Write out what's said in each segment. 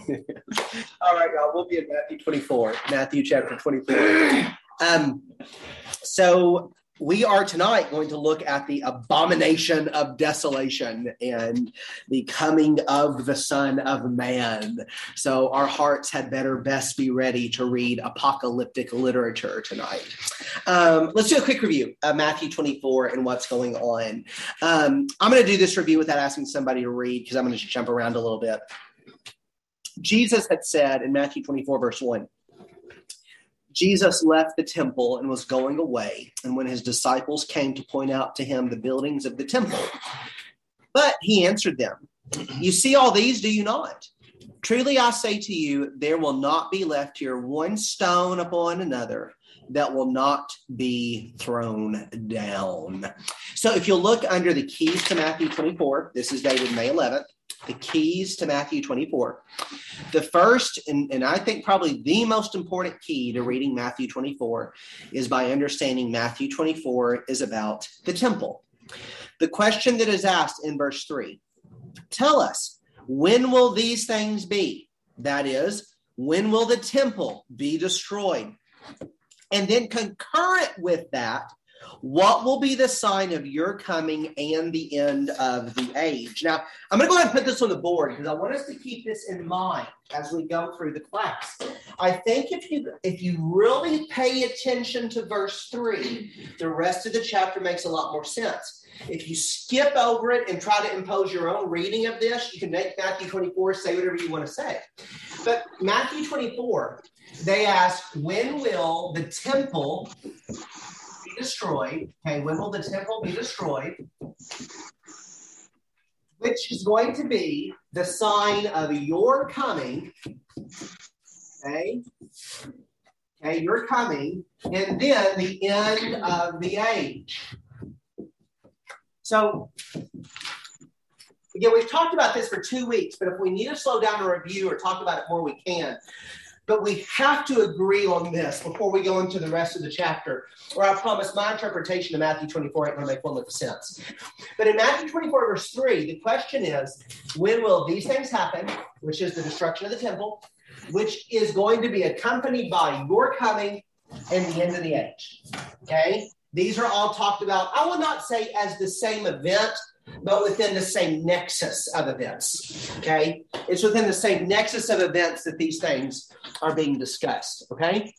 All right, y'all. We'll be in Matthew 24, Matthew chapter 24. So we are tonight going to look at the abomination of desolation and the coming of the Son of Man. So our hearts had better best be ready to read apocalyptic literature tonight. Let's do a quick review of Matthew 24 and what's going on. I'm going to do this review without asking somebody to read because I'm going to jump around a little bit. Jesus had said in Matthew 24, verse 1, Jesus left the temple and was going away. And when his disciples came to point out to him the buildings of the temple, but he answered them, "You see all these, do you not? Truly I say to you, there will not be left here one stone upon another that will not be thrown down." So if you'll look under the keys to Matthew 24, this is dated May 11th, the keys to Matthew 24. The first, and I think probably the most important key to reading Matthew 24 is by understanding Matthew 24 is about the temple. The question that is asked in verse 3, tell us, when will these things be? That is, when will the temple be destroyed? And then concurrent with that, what will be the sign of your coming and the end of the age? Now, I'm going to go ahead and put this on the board because I want us to keep this in mind as we go through the class. I think if you really pay attention to verse 3, the rest of the chapter makes a lot more sense. If you skip over it and try to impose your own reading of this, you can make Matthew 24 say whatever you want to say. But Matthew 24, they ask, when will the temple be destroyed? Okay, when will the temple be destroyed? Which is going to be the sign of your coming. Okay, your coming, and then the end of the age. So, again, we've talked about this for 2 weeks, but if we need to slow down a review or talk about it more, we can. But we have to agree on this before we go into the rest of the chapter, or I promise my interpretation of Matthew 24 ain't going to make one lick of sense. But in Matthew 24, verse 3, the question is, when will these things happen, which is the destruction of the temple, which is going to be accompanied by your coming and the end of the age? Okay? These are all talked about, I will not say as the same event, but within the same nexus of events, okay? It's within the same nexus of events that these things are being discussed, okay?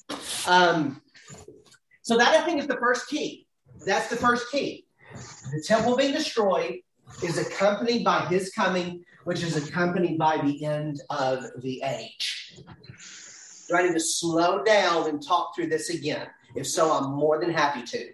So that, I think, is the first key. That's the first key. The temple being destroyed is accompanied by his coming, which is accompanied by the end of the age. Do I need to slow down and talk through this again? If so, I'm more than happy to.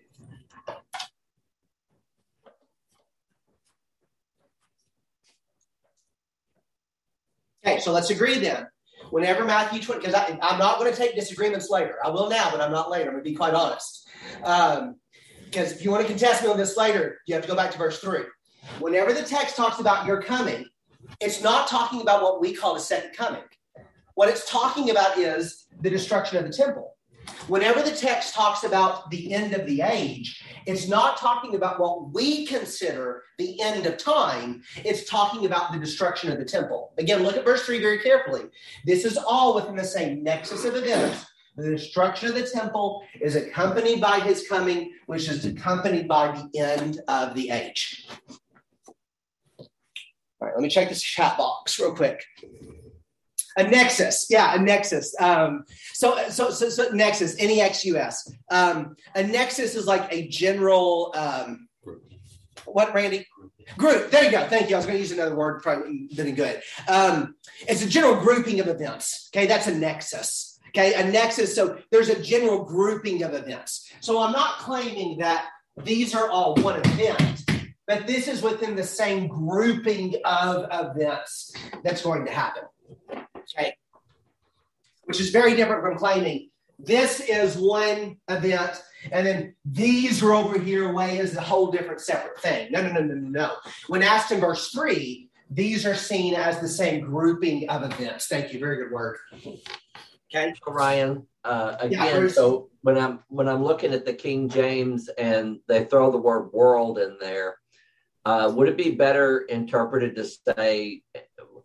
Okay, so let's agree then. Whenever Matthew 20, because I'm not going to take disagreements later. I will now, but I'm not later. I'm going to be quite honest. Because if you want to contest me on this later, you have to go back to verse 3. Whenever the text talks about your coming, it's not talking about what we call the second coming. What it's talking about is the destruction of the temple. Whenever the text talks about the end of the age, it's not talking about what we consider the end of time. It's talking about the destruction of the temple. Again, look at verse 3 very carefully. This is all within the same nexus of events. The destruction of the temple is accompanied by his coming, which is accompanied by the end of the age. All right, let me check this chat box real quick. A nexus. Yeah, a nexus. So nexus, N-E-X-U-S. A nexus is like a general, what, Randy? Group. There you go. Thank you. I was going to use another word, probably didn't good. It's a general grouping of events. Okay, that's a nexus. Okay, a nexus. So there's a general grouping of events. So I'm not claiming that these are all one event, but this is within the same grouping of events that's going to happen. Okay, which is very different from claiming this is one event and then these are over here away as a whole different separate thing. No. When asked in verse 3, these are seen as the same grouping of events. Thank you. Very good word. Okay, Ryan. Again, so when I'm looking at the King James and they throw the word world in there, would it be better interpreted to say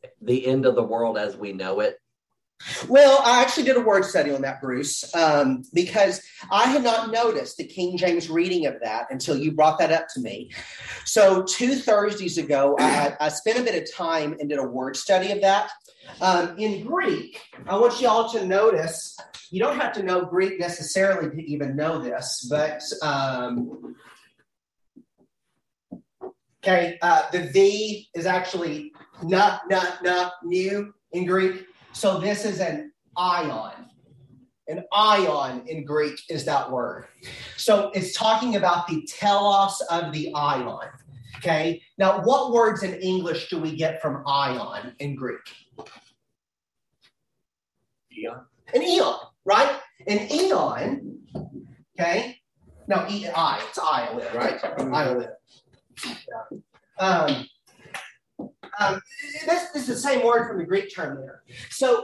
the end of the world as we know it? Well, I actually did a word study on that, Bruce, because I had not noticed the King James reading of that until you brought that up to me. So 2 Thursdays ago, I spent a bit of time and did a word study of that. In Greek, I want you all to notice, you don't have to know Greek necessarily to even know this, but the V is actually new in Greek. So this is an ion. An ion in Greek is that word. So it's talking about the telos of the ion. Okay. Now, what words in English do we get from ion in Greek? Eon. An eon, right? An eon. Okay. No, it's iolid, right? Iolid. This is the same word from the Greek term there. So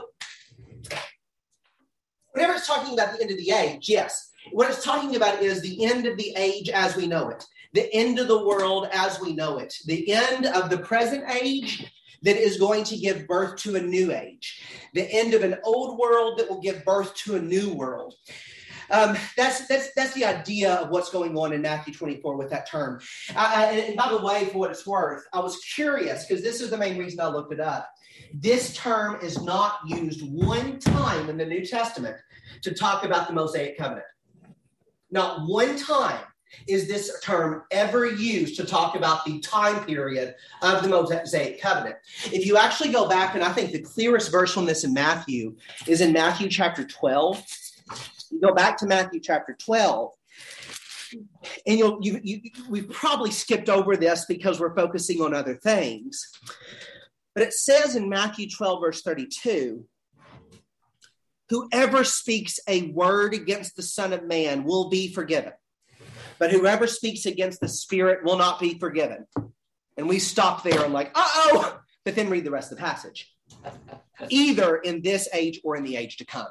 whenever it's talking about the end of the age, yes, what it's talking about is the end of the age as we know it, the end of the world as we know it, the end of the present age that is going to give birth to a new age, the end of an old world that will give birth to a new world. That's the idea of what's going on in Matthew 24 with that term. And by the way, for what it's worth, I was curious because this is the main reason I looked it up. This term is not used one time in the New Testament to talk about the Mosaic covenant. Not one time is this term ever used to talk about the time period of the Mosaic covenant. If you actually go back, and I think the clearest verse on this in Matthew is in Matthew chapter 12. You go back to Matthew chapter 12, and we've probably skipped over this because we're focusing on other things. But it says in Matthew 12, verse 32, whoever speaks a word against the Son of Man will be forgiven, but whoever speaks against the Spirit will not be forgiven. And we stop there and like, uh-oh, but then read the rest of the passage. Either in this age or in the age to come.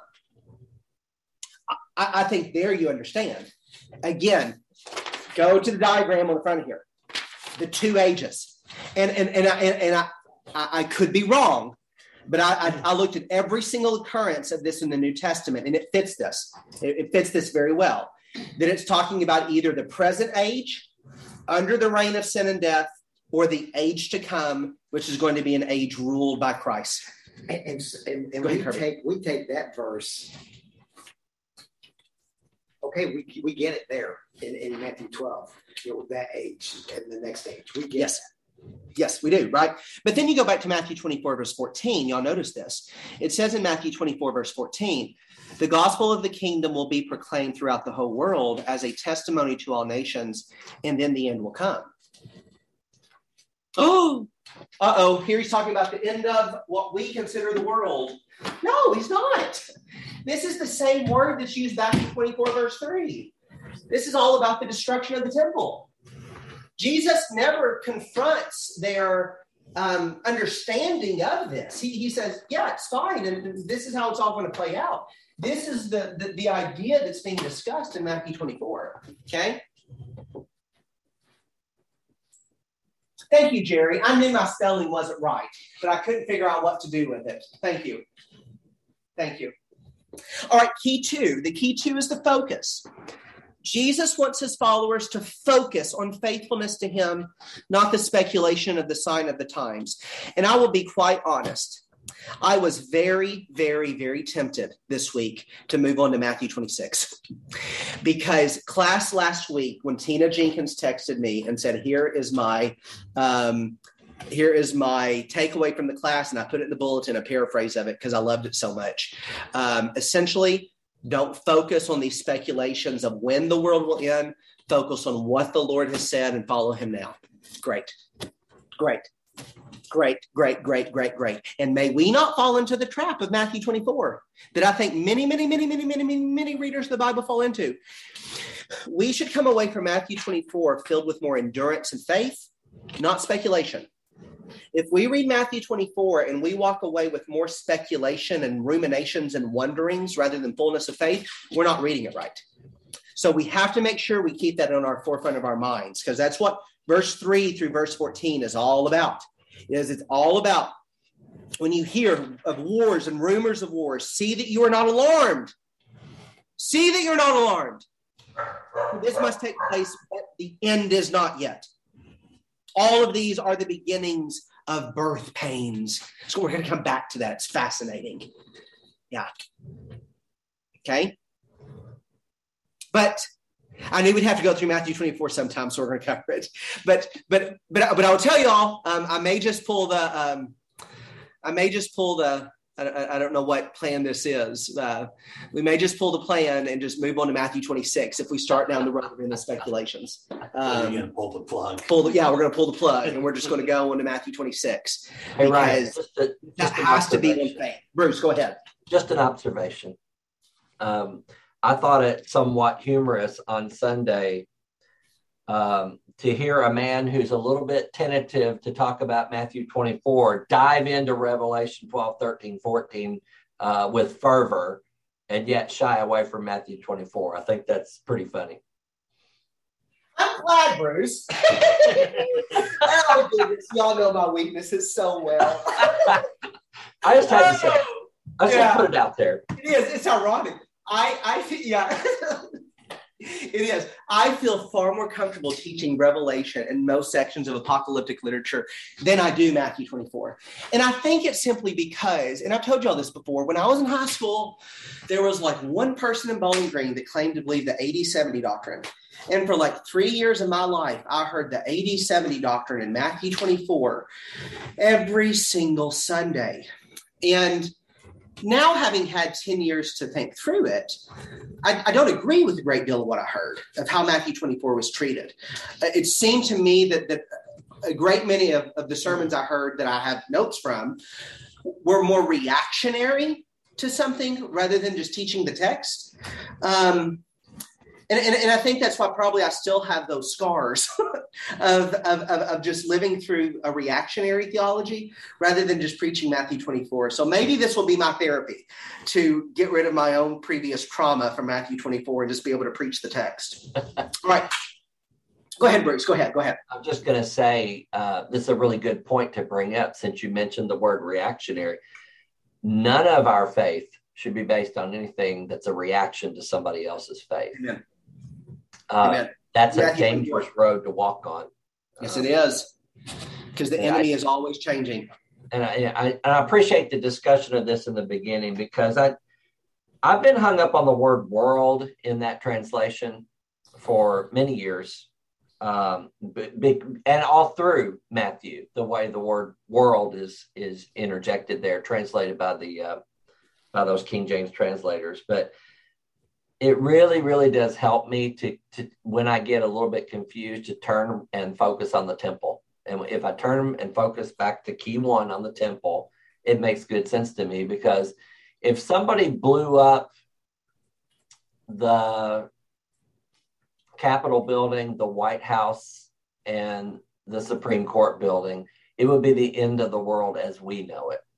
I think there you understand. Again, go to the diagram on the front of here. The 2 ages. And I could be wrong, but I looked at every single occurrence of this in the New Testament, and it fits this. It fits this very well. That it's talking about either the present age, under the reign of sin and death, or the age to come, which is going to be an age ruled by Christ. And we take that verse. Okay, we get it there in Matthew 12, that age and the next age. We get yes. Yes, we do, right? But then you go back to Matthew 24, verse 14. Y'all notice this. It says in Matthew 24, verse 14, the gospel of the kingdom will be proclaimed throughout the whole world as a testimony to all nations, and then the end will come. Oh, here he's talking about the end of what we consider the world. No, he's not. This is the same word that's used back in 24, verse 3. This is all about the destruction of the temple. Jesus never confronts their understanding of this. He says, yeah, it's fine, and this is how it's all going to play out. This is the idea that's being discussed in Matthew 24, okay? Thank you, Jerry. I knew my spelling wasn't right, but I couldn't figure out what to do with it. Thank you. All right, key 2. The key 2 is the focus. Jesus wants his followers to focus on faithfulness to him, not the speculation of the sign of the times. And I will be quite honest. I was very, very, very tempted this week to move on to Matthew 26 because class last week, when Tina Jenkins texted me and said, here is my takeaway from the class, and I put it in the bulletin, a paraphrase of it because I loved it so much. Essentially, don't focus on these speculations of when the world will end. Focus on what the Lord has said and follow him now. Great. And may we not fall into the trap of Matthew 24 that I think many readers of the Bible fall into. We should come away from Matthew 24 filled with more endurance and faith, not speculation. If we read Matthew 24 and we walk away with more speculation and ruminations and wonderings rather than fullness of faith, we're not reading it right. So we have to make sure we keep that on our forefront of our minds, because that's what verse 3 through verse 14 is all about. It's all about when you hear of wars and rumors of wars, see that you are not alarmed. See that you're not alarmed. This must take place, but the end is not yet. All of these are the beginnings of birth pains. So we're going to come back to that. It's fascinating. Yeah. Okay. But I knew we'd have to go through Matthew 24 sometime, so we're going to cover it. But I'll tell y'all, I may just pull the I don't know what plan this is. We may just pull the plan and just move on to Matthew 26 if we start down the road in the speculations. You're going to pull the plug. We're going to pull the plug, and we're just going to go on to Matthew 26. Hey, Ryan, that has to be one thing. Bruce, go ahead. Just an observation. I thought it somewhat humorous on Sunday to hear a man who's a little bit tentative to talk about Matthew 24 dive into Revelation 12, 13, 14 with fervor and yet shy away from Matthew 24. I think that's pretty funny. I'm glad, Bruce. Oh, goodness. Y'all know my weaknesses so well. I just had to say it. I just put it out there. It is. It's ironic. It is. I feel far more comfortable teaching Revelation and most sections of apocalyptic literature than I do Matthew 24. And I think it's simply because, and I've told y'all this before, when I was in high school, there was like one person in Bowling Green that claimed to believe the 80-70 doctrine. And for like 3 years of my life, I heard the 80-70 doctrine in Matthew 24 every single Sunday. And now, having had 10 years to think through it, I don't agree with a great deal of what I heard of how Matthew 24 was treated. It seemed to me that a great many of the sermons I heard that I have notes from were more reactionary to something rather than just teaching the text. And I think that's why probably I still have those scars of just living through a reactionary theology rather than just preaching Matthew 24. So maybe this will be my therapy to get rid of my own previous trauma from Matthew 24 and just be able to preach the text. All right. Go ahead, Bruce. Go ahead. I'm just going to say this is a really good point to bring up since you mentioned the word reactionary. None of our faith should be based on anything that's a reaction to somebody else's faith. Amen. That's a dangerous road to walk on. Yes, it is. Because the enemy is always changing. And I appreciate the discussion of this in the beginning because I've been hung up on the word world in that translation for many years. And all through Matthew, the way the word world is interjected there, translated by those King James translators. But it really, really does help me to when I get a little bit confused to turn and focus on the temple. And if I turn and focus back to key one on the temple, it makes good sense to me because if somebody blew up the Capitol building, the White House, and the Supreme Court building, it would be the end of the world as we know it.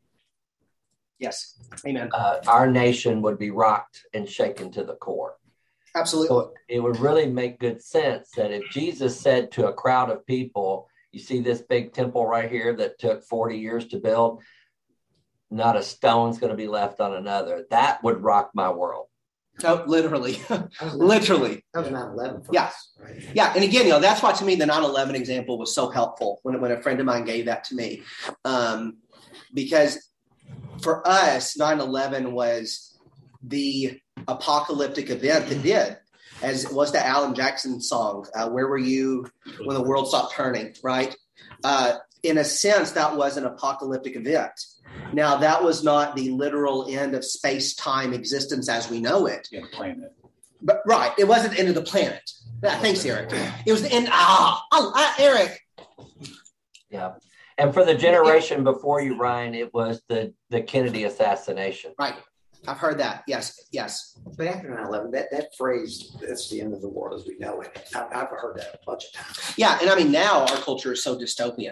Yes. Amen. Our nation would be rocked and shaken to the core. Absolutely. So it would really make good sense that if Jesus said to a crowd of people, you see this big temple right here that took 40 years to build, not a stone's going to be left on another. That would rock my world. Oh, literally. Literally. That was 9/11 for Yeah. us, right? Yeah. And again, that's why to me the 9/11 example was so helpful when a friend of mine gave that to me. Because for us, 9/11 was the apocalyptic event that did, as was the Alan Jackson song, Where Were You When the World Stopped Turning, right? In a sense, that was an apocalyptic event. Now, that was not the literal end of space-time existence as we know it. Yeah, planet. But right, it wasn't the end of the planet. Thanks, Eric. It was the end. Eric. Yeah. And for the generation before you, Ryan, it was the Kennedy assassination. Right. I've heard that. Yes. But after 9/11, that phrase, that's the end of the world as we know it. I've heard that a bunch of times. Yeah. And I mean, now our culture is so dystopian.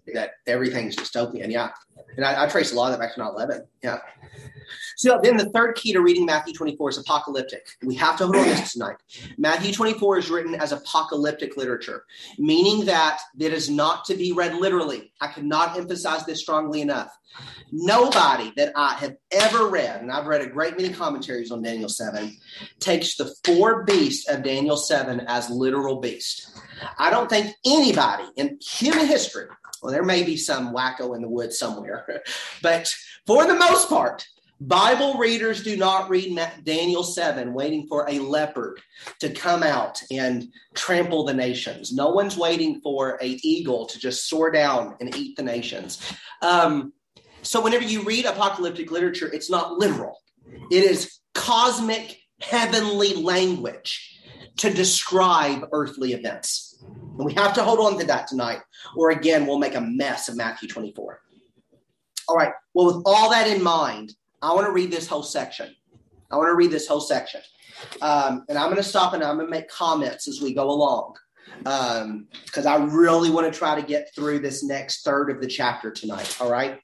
that everything's dystopian. Yeah. And I trace a lot of that back to 9/11. Yeah. So then the third key to reading Matthew 24 is apocalyptic. We have to hold on this tonight. Matthew 24 is written as apocalyptic literature, meaning that it is not to be read literally. I cannot emphasize this strongly enough. Nobody that I have ever read, and I've read a great many commentaries on Daniel 7, takes the 4 beasts of Daniel 7 as literal beasts. I don't think anybody in human history, well, there may be some wacko in the woods somewhere, but for the most part, Bible readers do not read Daniel 7 waiting for a leopard to come out and trample the nations. No one's waiting for an eagle to just soar down and eat the nations. So whenever you read apocalyptic literature, it's not literal. It is cosmic, heavenly language to describe earthly events. And we have to hold on to that tonight, or again, we'll make a mess of Matthew 24. All right. Well, with all that in mind, I want to read this whole section. And I'm going to stop and I'm going to make comments as we go along, because I really want to try to get through this next third of the chapter tonight. All right.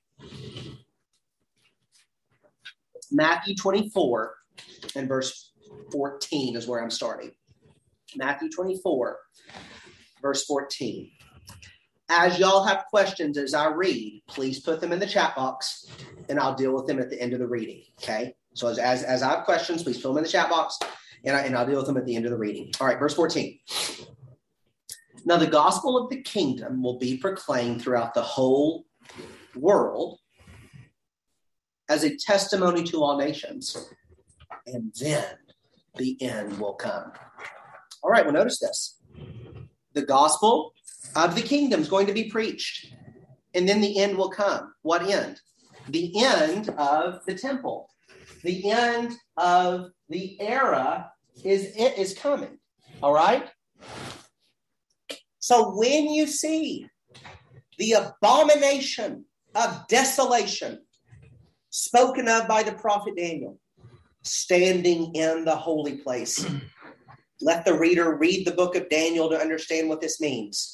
Matthew 24 and verse 14 is where I'm starting. Matthew 24, verse 14. As y'all have questions as I read, please put them in the chat box, and I'll deal with them at the end of the reading, okay? So as I have questions, please put them in the chat box, and I'll deal with them at the end of the reading. All right, verse 14. Now the gospel of the kingdom will be proclaimed throughout the whole world as a testimony to all nations, and then the end will come. All right, well, notice this. The gospel of the kingdom is going to be preached, and then the end will come. What end? The end of the temple. The end of the era is coming. All right? So when you see the abomination of desolation spoken of by the prophet Daniel standing in the holy place, let the reader read the book of Daniel to understand what this means.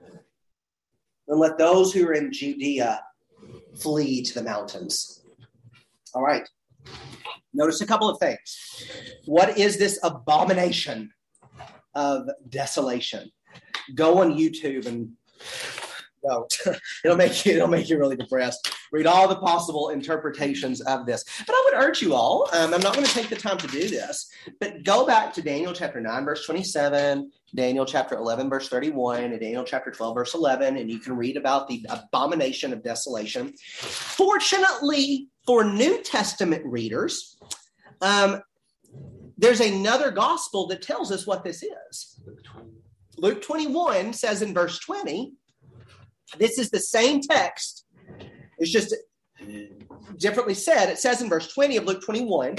And let those who are in Judea flee to the mountains. All right. Notice a couple of things. What is this abomination of desolation? Go on YouTube and don't. It'll make you really depressed. Read all the possible interpretations of this. But I would urge you all, I'm not going to take the time to do this, but go back to Daniel chapter 9, verse 27, Daniel chapter 11, verse 31, and Daniel chapter 12, verse 11, and you can read about the abomination of desolation. Fortunately for New Testament readers, there's another gospel that tells us what this is. Luke 21 says in verse 20, this is the same text. It's just differently said. It says in verse 20 of Luke 21,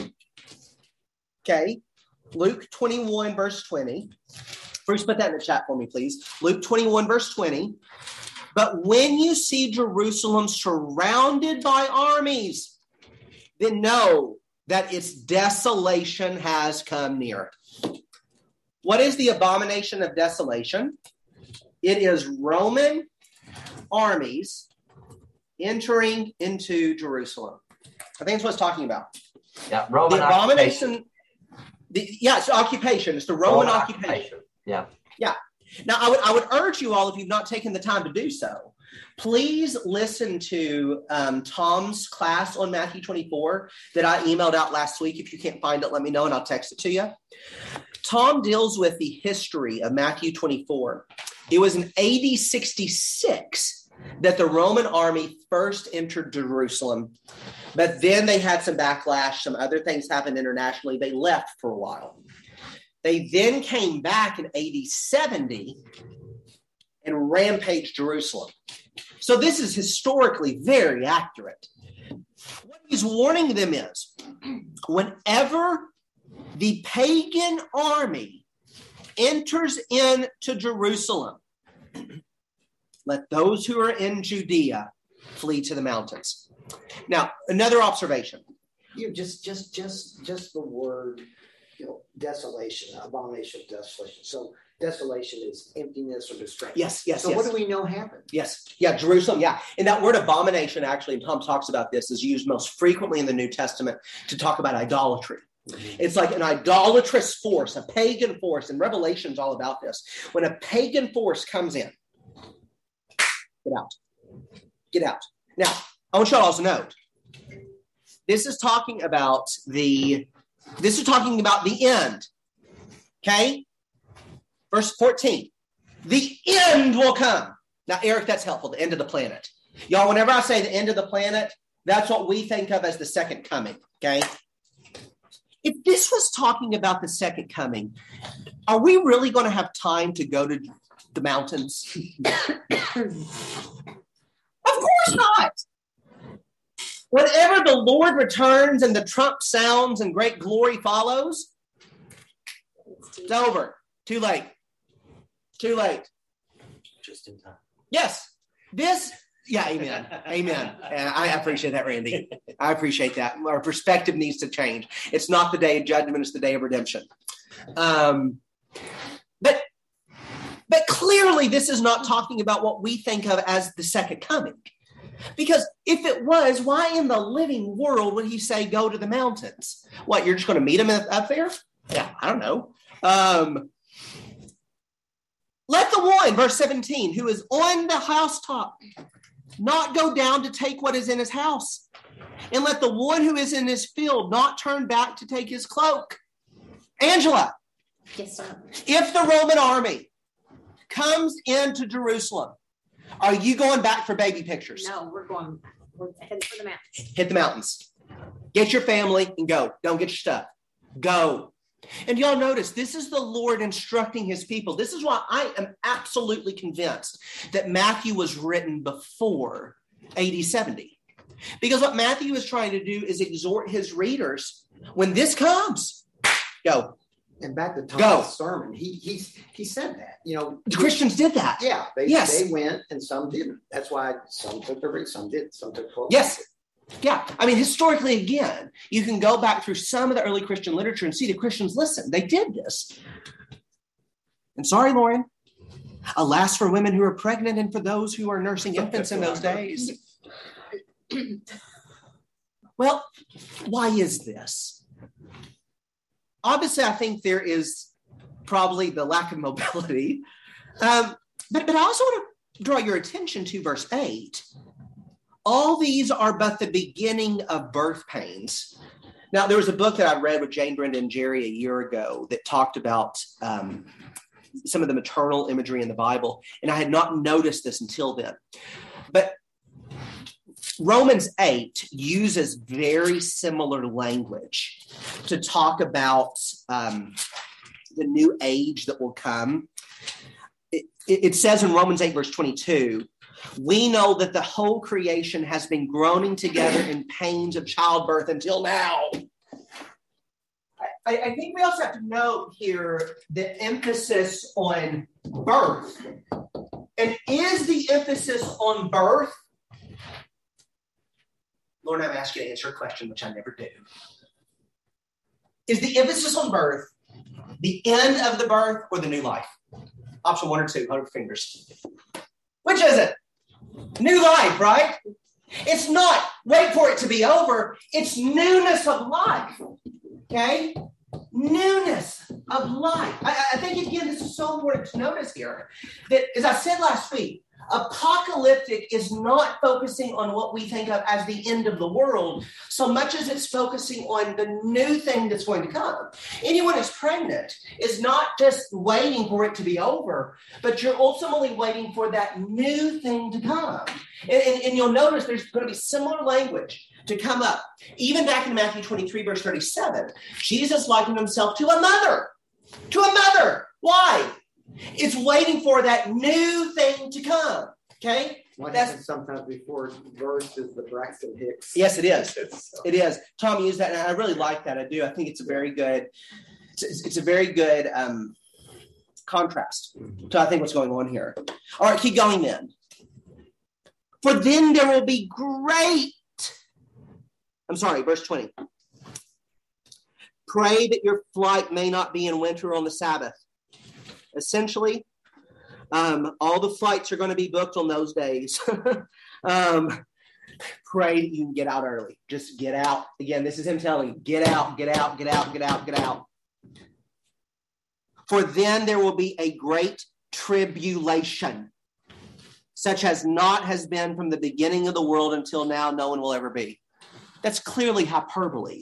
okay, Luke 21, verse 20. Bruce, put that in the chat for me, please. Luke 21, verse 20. But when you see Jerusalem surrounded by armies, then know that its desolation has come near. What is the abomination of desolation? It is Roman armies entering into Jerusalem. I think that's what it's talking about. Yeah, Roman the abomination. It's occupation. It's the Roman occupation. Yeah. Now, I would urge you all, if you've not taken the time to do so, please listen to Tom's class on Matthew 24 that I emailed out last week. If you can't find it, let me know and I'll text it to you. Tom deals with the history of Matthew 24. It was in AD 66 that the Roman army first entered Jerusalem, but then they had some backlash. Some other things happened internationally. They left for a while. They then came back in AD 70 and rampaged Jerusalem. So this is historically very accurate. What he's warning them is, whenever the pagan army enters into Jerusalem, let those who are in Judea flee to the mountains. Now, another observation. Just the word, desolation, abomination of desolation. So desolation is emptiness or distress. Yes. So what do we know happened? Yes. Yeah, Jerusalem. Yeah. And that word abomination, actually, and Tom talks about this, is used most frequently in the New Testament to talk about idolatry. It's like an idolatrous force, a pagan force, and Revelation's all about this. When a pagan force comes in, get out. Get out. Now, I want you all to note, this is talking about the end. Okay? Verse 14. The end will come. Now, Eric, that's helpful. The end of the planet. Y'all, whenever I say the end of the planet, that's what we think of as the second coming. Okay? If this was talking about the second coming, are we really going to have time to go to the mountains? Of course not. Whenever the Lord returns and the trump sounds and great glory follows, it's over. Too late. Too late. Just in time. Yes. Amen. Amen. I appreciate that, Randy. I appreciate that. Our perspective needs to change. It's not the day of judgment, it's the day of redemption. But clearly this is not talking about what we think of as the second coming. Because if it was, why in the living world would he say, go to the mountains? What, you're just going to meet him up there? Yeah, I don't know. Let the one, verse 17, who is on the housetop not go down to take what is in his house. And let the one who is in his field not turn back to take his cloak. Angela. Yes, sir. If the Roman army comes into Jerusalem, are you going back for baby pictures? No, we're heading for the mountains. Hit the mountains. Get your family and go. Don't get your stuff. Go. And y'all notice, this is the Lord instructing his people. This is why I am absolutely convinced that Matthew was written before AD 70. Because what Matthew is trying to do is exhort his readers, when this comes, go. And back to Tom's sermon, he said that. The Christians did that. Yeah, yes. They went and some didn't. That's why some took the route, some didn't. Some took 12. Yes. Yeah. I mean, historically, again, you can go back through some of the early Christian literature and see the Christians, listen, they did this. And sorry, Lauren, alas for women who are pregnant and for those who are nursing infants in those days. Well, why is this? Obviously, I think there is probably the lack of mobility. But I also want to draw your attention to verse 8. All these are but the beginning of birth pains. Now, there was a book that I read with Jane, Brenda, and Jerry a year ago that talked about some of the maternal imagery in the Bible, and I had not noticed this until then. But Romans 8 uses very similar language to talk about the new age that will come. It says in Romans 8, verse 22, we know that the whole creation has been groaning together in pains of childbirth until now. I think we also have to note here the emphasis on birth. And is the emphasis on birth? Lord, I'm asking you to answer a question, which I never do. Is the emphasis on birth the end of the birth or the new life? Option 1 or 2, 100 fingers. Which is it? New life, right? It's not wait for it to be over. It's newness of life. Okay? Newness of life. I think, again, this is so important to notice here that, as I said last week, apocalyptic is not focusing on what we think of as the end of the world so much as it's focusing on the new thing that's going to come. Anyone who's pregnant is not just waiting for it to be over, but you're ultimately waiting for that new thing to come. And you'll notice there's going to be similar language to come up. Even back in Matthew 23, verse 37, Jesus likened himself to a mother. To a mother. Why? It's waiting for that new thing to come. Okay? What happens sometimes before birth is the Braxton Hicks. Yes, it is. It is. Tom used that, and I really like that. I do. I think it's a very good. It's a very good contrast to I think what's going on here. All right, keep going then. For then there will be great. Verse 20. Pray that your flight may not be in winter on the Sabbath. Essentially, all the flights are going to be booked on those days. Pray that you can get out early. Just get out. Again, this is him telling you, get out, get out, get out, get out, get out. For then there will be a great tribulation, such as not has been from the beginning of the world until now, no one will ever be. That's clearly hyperbole.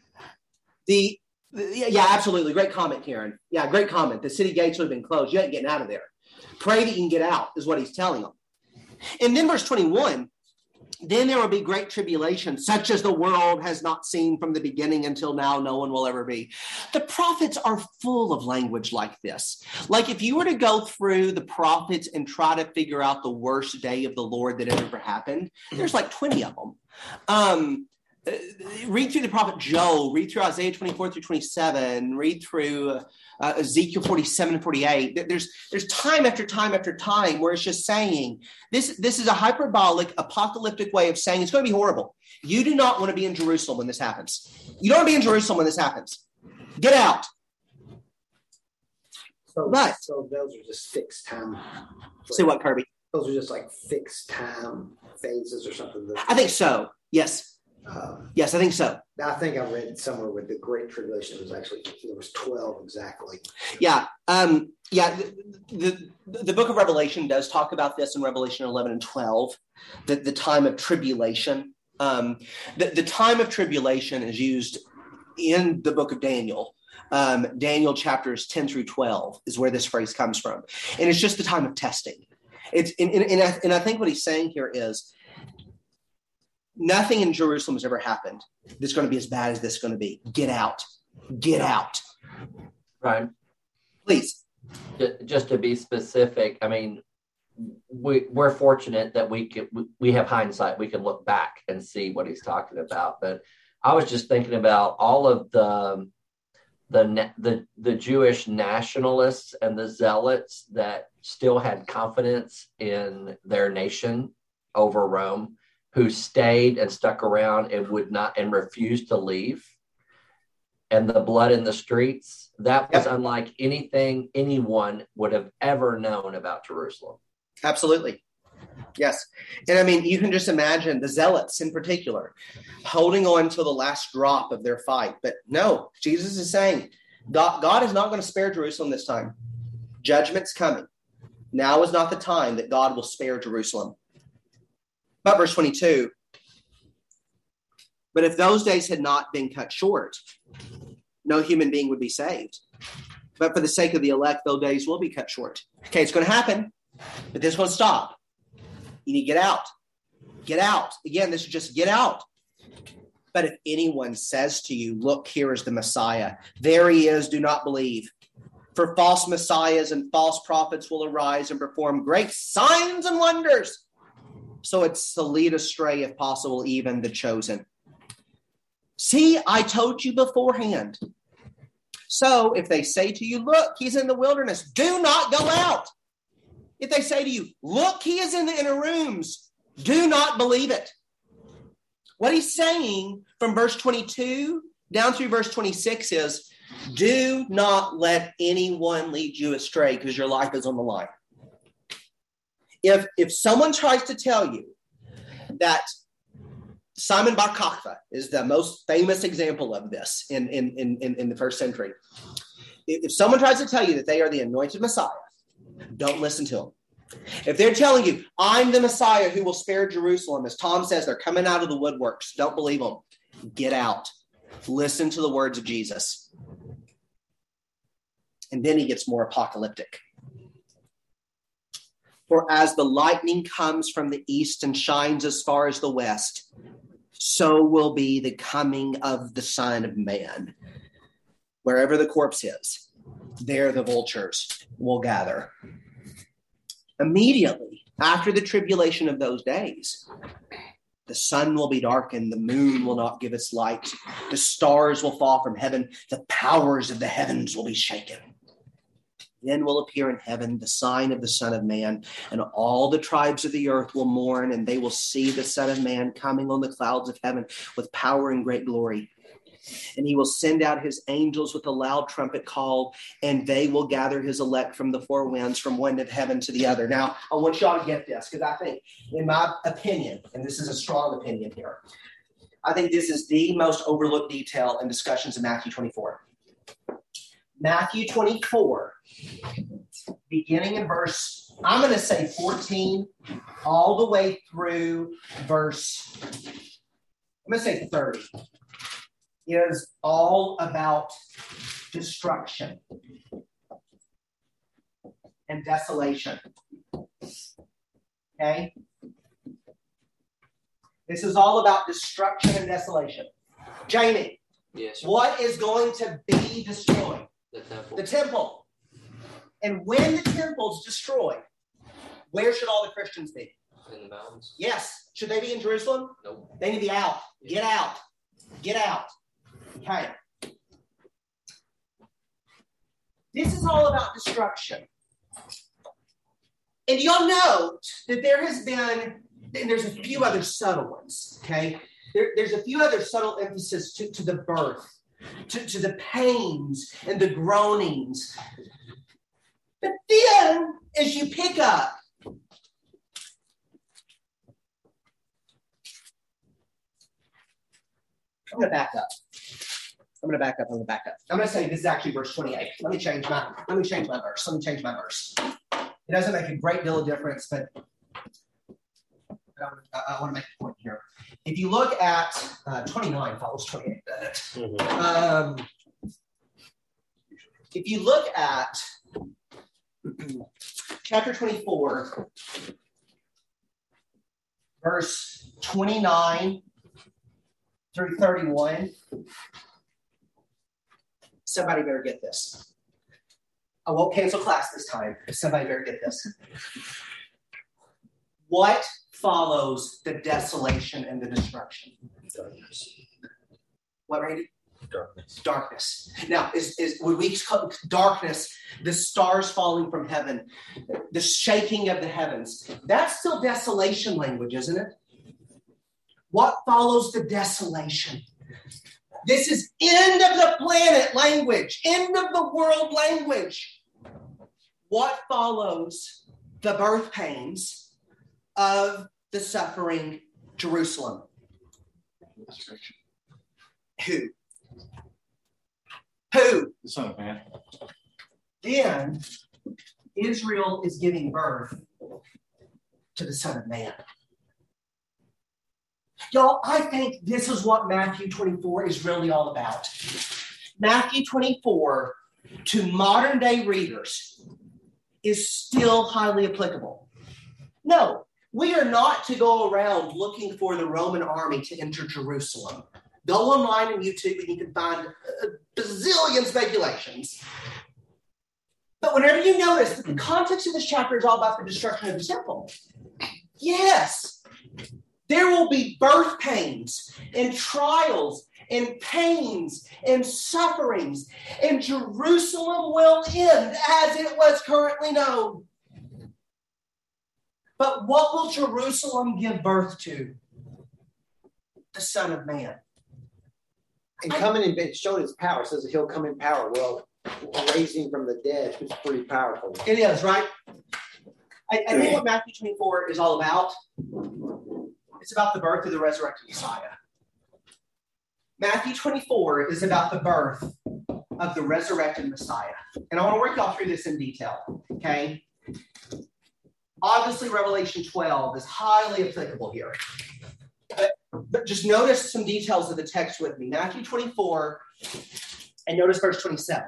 Yeah, absolutely. Great comment, Karen. Yeah, great comment. The city gates would have been closed. You ain't getting out of there. Pray that you can get out is what he's telling them. And then verse 21, then there will be great tribulation, such as the world has not seen from the beginning until now, no one will ever be. The prophets are full of language like this. Like if you were to go through the prophets and try to figure out the worst day of the Lord that ever happened, there's like 20 of them. Read through the prophet Joel, read through Isaiah 24 through 27, read through Ezekiel 47 and 48. There's time after time after time where it's just saying, this is a hyperbolic, apocalyptic way of saying it's going to be horrible. You do not want to be in Jerusalem when this happens. You don't want to be in Jerusalem when this happens. Get out. So those are just fixed time. Say what, Kirby? Those are just like fixed time phases or something. I think so. Yes. Yes, I think so. I think I read somewhere with the Great Tribulation there was 12 exactly. Yeah. The book of Revelation does talk about this in Revelation 11 and 12, the time of tribulation. The time of tribulation is used in the book of Daniel. Daniel chapters 10 through 12 is where this phrase comes from. And it's just the time of testing. And I think what he's saying here is, nothing in Jerusalem has ever happened that's going to be as bad as this is going to be. Get out. Get out. Right. Please. Just to be specific, I mean, we're fortunate that we have hindsight. We can look back and see what he's talking about. But I was just thinking about all of the Jewish nationalists and the zealots that still had confidence in their nation over Rome, who stayed and stuck around and would not and refused to leave. And the blood in the streets, that was unlike anything anyone would have ever known about Jerusalem. Absolutely. Yes. And I mean, you can just imagine the zealots in particular holding on to the last drop of their fight. But no, Jesus is saying, God is not going to spare Jerusalem this time. Judgment's coming. Now is not the time that God will spare Jerusalem. But verse 22, but if those days had not been cut short, no human being would be saved. But for the sake of the elect, those days will be cut short. Okay, it's going to happen, but this won't stop. You need to get out. Get out. Again, this is just get out. But if anyone says to you, look, here is the Messiah, there he is, do not believe. For false messiahs and false prophets will arise and perform great signs and wonders. So it's to lead astray, if possible, even the chosen. See, I told you beforehand. So if they say to you, look, he's in the wilderness, do not go out. If they say to you, look, he is in the inner rooms, do not believe it. What he's saying from verse 22 down through verse 26 is, do not let anyone lead you astray because your life is on the line. If someone tries to tell you that Simon Bar Kokhba is the most famous example of this in the first century, if someone tries to tell you that they are the anointed Messiah, don't listen to them. If they're telling you, I'm the Messiah who will spare Jerusalem, as Tom says, they're coming out of the woodworks, don't believe them. Get out. Listen to the words of Jesus. And then he gets more apocalyptic. For as the lightning comes from the east and shines as far as the west, so will be the coming of the Son of Man. Wherever the corpse is, there the vultures will gather. Immediately after the tribulation of those days, the sun will be darkened, the moon will not give its light, the stars will fall from heaven, the powers of the heavens will be shaken. Then will appear in heaven the sign of the Son of Man, and all the tribes of the earth will mourn, and they will see the Son of Man coming on the clouds of heaven with power and great glory. And he will send out his angels with a loud trumpet call, and they will gather his elect from the four winds, from one end of heaven to the other. Now, I want y'all to get this, because I think, in my opinion, and this is a strong opinion here, I think this is the most overlooked detail in discussions in Matthew 24. Matthew 24, beginning in verse, I'm going to say 14, all the way through verse, I'm going to say 30, is all about destruction and desolation. Okay? This is all about destruction and desolation. Jamie, Yes. what is going to be destroyed? The temple. The temple. And when the temple's destroyed, where should all the Christians be? In the mountains. Yes. Should they be in Jerusalem? Nope. They need to be out. Get out. Get out. Okay. This is all about destruction. And you'll note that there has been, and there's a few other subtle ones, okay? There's a few other subtle emphasis to the birth, to the pains and the groanings. But then, as you pick up, I'm going to back up. I'm going to say this is actually verse 28. Let me change my verse. It doesn't make a great deal of difference, but I want to make a point here. If you look at 29 follows 28, doesn't it? If you look at chapter 24, verse 29 through 31, somebody better get this. I won't cancel class this time, but somebody better get this. What follows the desolation and the destruction? Darkness. What, Randy? Darkness. Darkness. Now, is when we call darkness, the stars falling from heaven, the shaking of the heavens, that's still desolation language, isn't it? What follows the desolation? This is end of the planet language, end of the world language. What follows the birth pains of the suffering Jerusalem? Who? The Son of Man. Then Israel is giving birth to the Son of Man. Y'all, I think this is what Matthew 24 is really all about. Matthew 24, to modern day readers, is still highly applicable. No, we are not to go around looking for the Roman army to enter Jerusalem. Go online on YouTube and you can find a bazillion speculations. But whenever you notice that the context of this chapter is all about the destruction of the temple, yes, there will be birth pains and trials and pains and sufferings, and Jerusalem will end as it was currently known. But what will Jerusalem give birth to? The Son of Man. And coming in, showing his power, it says that he'll come in power. Well, raising from the dead is pretty powerful. It is, right? I think what Matthew 24 is all about, it's about the birth of the resurrected Messiah. Matthew 24 is about the birth of the resurrected Messiah. And I want to work y'all through this in detail, okay? Obviously, Revelation 12 is highly applicable here. But just notice some details of the text with me. Matthew 24, and notice verse 27.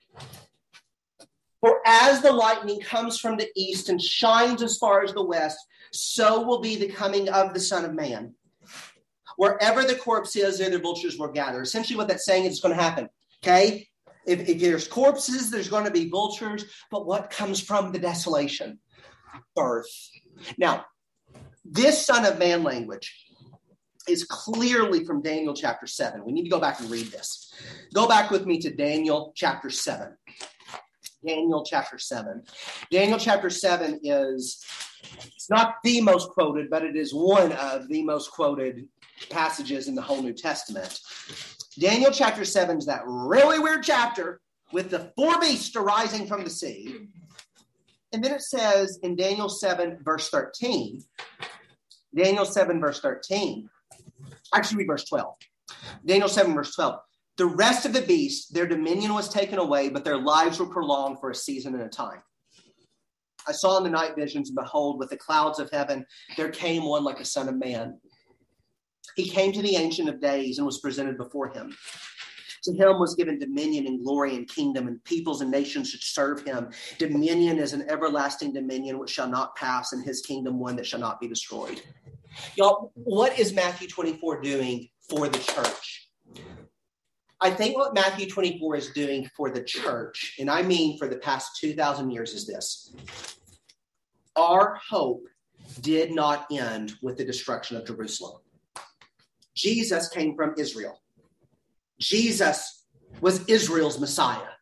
For as the lightning comes from the east and shines as far as the west, so will be the coming of the Son of Man. Wherever the corpse is, there the vultures will gather. Essentially what that's saying is it's going to happen, okay? If there's corpses, there's going to be vultures. But what comes from the desolation? Birth. Now, this Son of Man language is clearly from Daniel chapter 7. We need to go back and read this. Go back with me to Daniel chapter 7. Daniel chapter 7. Daniel chapter 7 is, it's not the most quoted, but it is one of the most quoted passages in the whole New Testament. Daniel chapter 7 is that really weird chapter with the four beasts arising from the sea. And then it says in Daniel 7, verse 13, Daniel 7, verse 13, actually read verse 12. Daniel 7, verse 12. The rest of the beasts, their dominion was taken away, but their lives were prolonged for a season and a time. I saw in the night visions, and behold, with the clouds of heaven, there came one like a son of man. He came to the Ancient of Days and was presented before him. To him was given dominion and glory and kingdom, and peoples and nations should serve him. Dominion is an everlasting dominion which shall not pass, and his kingdom one that shall not be destroyed. Y'all, what is Matthew 24 doing for the church? I think what Matthew 24 is doing for the church, and I mean for the past 2,000 years, is this. Our hope did not end with the destruction of Jerusalem. Jesus came from Israel. Jesus was Israel's Messiah.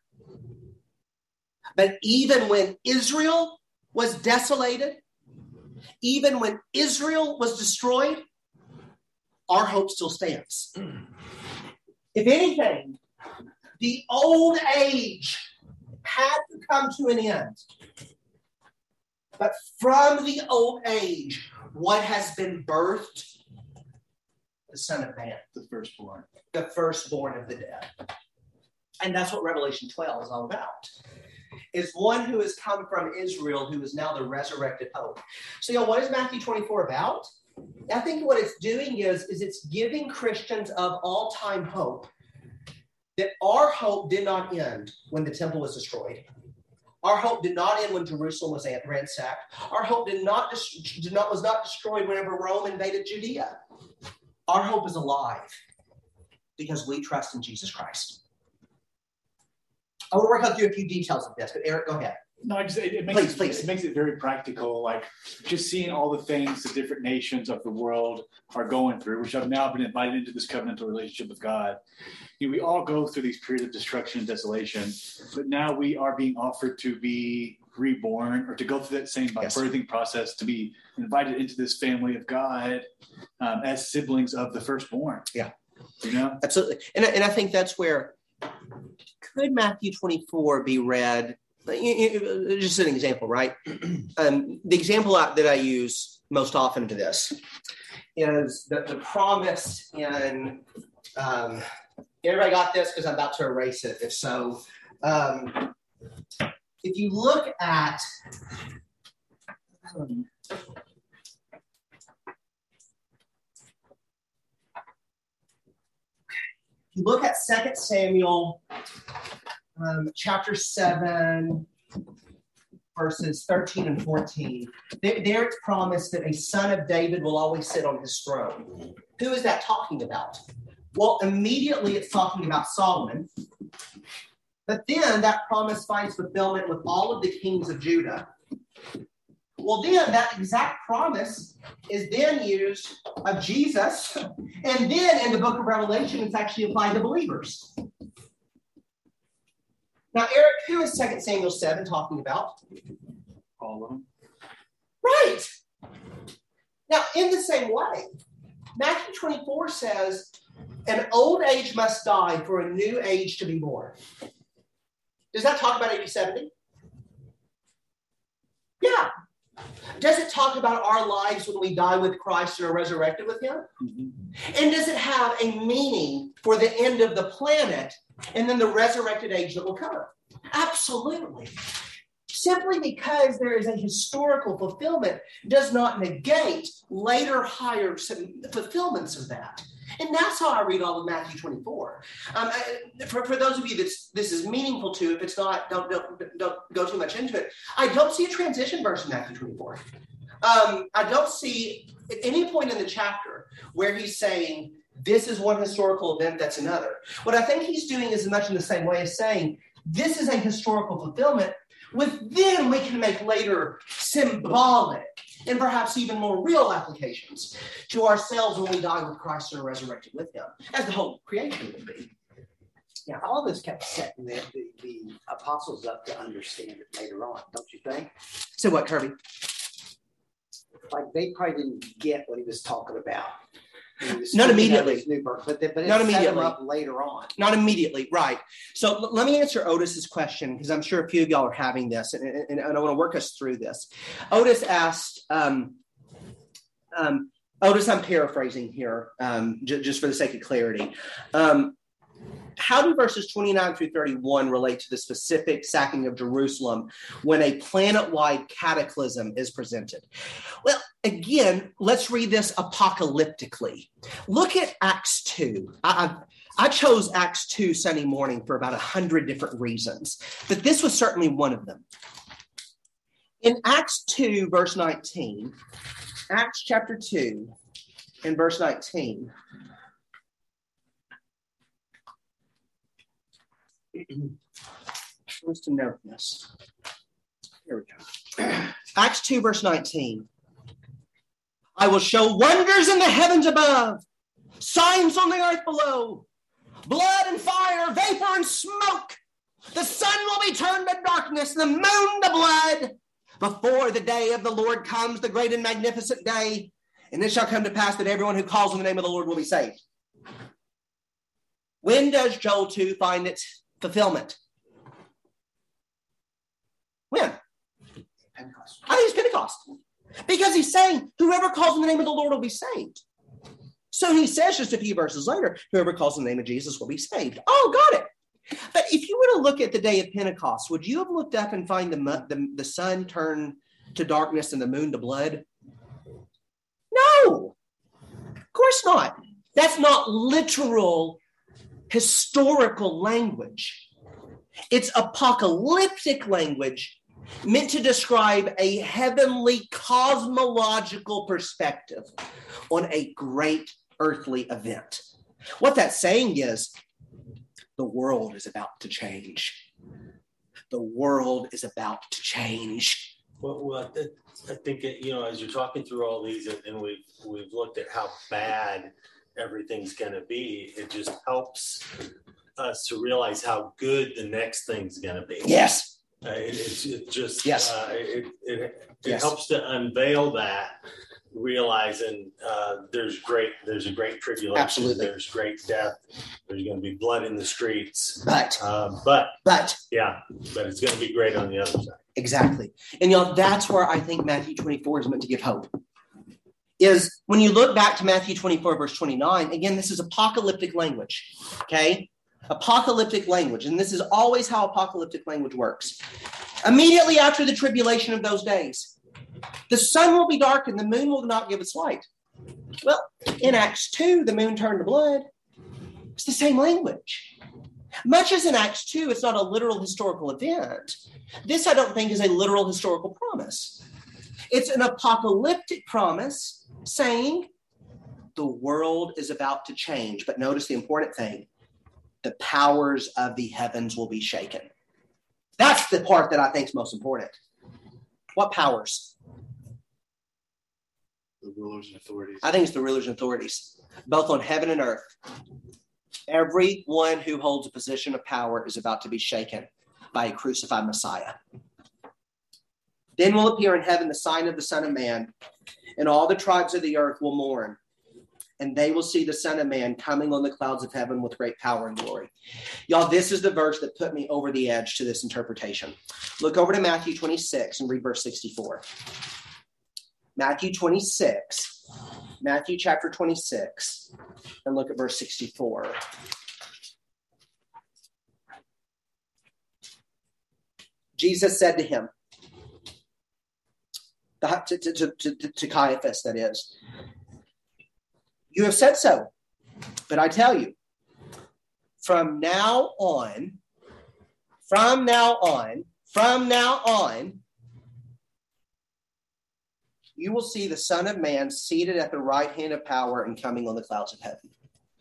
But even when Israel was desolated, even when Israel was destroyed, our hope still stands. If anything, the old age had to come to an end. But from the old age, what has been birthed? The Son of Man. The firstborn. The firstborn of the dead. And that's what Revelation 12 is all about. Is one who has come from Israel, who is now the resurrected hope. So, what is Matthew 24 about? I think what it's doing is it's giving Christians of all time hope that our hope did not end when the temple was destroyed. Our hope did not end when Jerusalem was ransacked. Our hope was not destroyed whenever Rome invaded Judea. Our hope is alive because we trust in Jesus Christ. I want to work out through a few details of this, but Eric, go ahead. No, it makes it very practical, like just seeing all the things the different nations of the world are going through, which have now been invited into this covenantal relationship with God. We all go through these periods of destruction and desolation, but now we are being offered to be reborn or to go through that same birthing process, to be invited into this family of God as siblings of the firstborn. Yeah. Absolutely. And I think that's where could Matthew 24 be read? Just an example, right? The example that I use most often to this is the promise in, everybody got this because I'm about to erase it. If so, if you look at, you look at 2 Samuel chapter 7, verses 13 and 14. There it's promised that a son of David will always sit on his throne. Who is that talking about? Well, immediately it's talking about Solomon. But then that promise finds fulfillment with all of the kings of Judah. Well, then that exact promise is then used of Jesus. And then in the book of Revelation, it's actually applied to believers. Now, Eric, who is 2 Samuel 7 talking about? All of them. Right. Now, in the same way, Matthew 24 says, an old age must die for a new age to be born. Does that talk about AD 70? Yeah. Does it talk about our lives when we die with Christ and are resurrected with him? Mm-hmm. And does it have a meaning for the end of the planet and then the resurrected age that will come? Absolutely. Simply because there is a historical fulfillment does not negate later higher fulfillments of that. And that's how I read all of Matthew 24. For those of you that this is meaningful to, if it's not, don't go too much into it. I don't see a transition verse in Matthew 24. I don't see at any point in the chapter where he's saying, this is one historical event, that's another. What I think he's doing is much in the same way as saying, this is a historical fulfillment, with then we can make later symbolic and perhaps even more real applications to ourselves when we die with Christ and are resurrected with him, as the whole creation will be. Yeah, all this kept setting the apostles up to understand it later on, don't you think? So what, Kirby? Like they probably didn't get what he was talking about. Not immediately. But it Not set them immediately. up later on. Not immediately, right. So let me answer Otis's question, because I'm sure a few of y'all are having this, and I want to work us through this. Otis asked, Otis, I'm paraphrasing here, just for the sake of clarity. How do verses 29 through 31 relate to the specific sacking of Jerusalem when a planet-wide cataclysm is presented? Well, again, let's read this apocalyptically. Look at Acts 2. I chose Acts 2 Sunday morning for about 100 different reasons, but this was certainly one of them. In Acts 2, verse 19, Acts chapter 2 and verse 19, wants to note this. Here we go. Acts 2, verse 19. I will show wonders in the heavens above, signs on the earth below, blood and fire, vapor and smoke. The sun will be turned to darkness, the moon to blood, before the day of the Lord comes, the great and magnificent day. And it shall come to pass that everyone who calls on the name of the Lord will be saved. When does Joel 2 find its fulfillment? When? Pentecost. I think it's Pentecost. Because he's saying, whoever calls on the name of the Lord will be saved. So he says just a few verses later, whoever calls on the name of Jesus will be saved. Oh, got it. But if you were to look at the day of Pentecost, would you have looked up and find the sun turn to darkness and the moon to blood? No, of course not. That's not literal historical language. It's apocalyptic language meant to describe a heavenly cosmological perspective on a great earthly event. What that's saying is the world is about to change. The world is about to change. Well, I think as you're talking through all these, and we've looked at how bad everything's going to be, it just helps us to realize how good the next thing's going to be. Yes. It just Yes. It Yes. helps to unveil that, realizing there's a great tribulation. Absolutely. There's great death. There's going to be blood in the streets. But Yeah, but it's going to be great on the other side. exactly. And that's where I think Matthew 24 is meant to give hope. Is when you look back to Matthew 24, verse 29, again, this is apocalyptic language, okay? Apocalyptic language, and this is always how apocalyptic language works. Immediately after the tribulation of those days, the sun will be dark and the moon will not give its light. Well, in Acts 2, the moon turned to blood. It's the same language. Much as in Acts 2, it's not a literal historical event. This, I don't think, is a literal historical promise. It's an apocalyptic promise saying the world is about to change. But notice the important thing. The powers of the heavens will be shaken. That's the part that I think is most important. What powers? The rulers and authorities. I think it's the rulers and authorities, both on heaven and earth. Everyone who holds a position of power is about to be shaken by a crucified Messiah. Then will appear in heaven the sign of the Son of Man, and all the tribes of the earth will mourn, and they will see the Son of Man coming on the clouds of heaven with great power and glory. Y'all, this is the verse that put me over the edge to this interpretation. Look over to Matthew 26 and read verse 64. Matthew chapter 26, and look at verse 64. Jesus said to him, to Caiaphas, that is, you have said so, but I tell you, from now on, you will see the Son of Man seated at the right hand of power and coming on the clouds of heaven.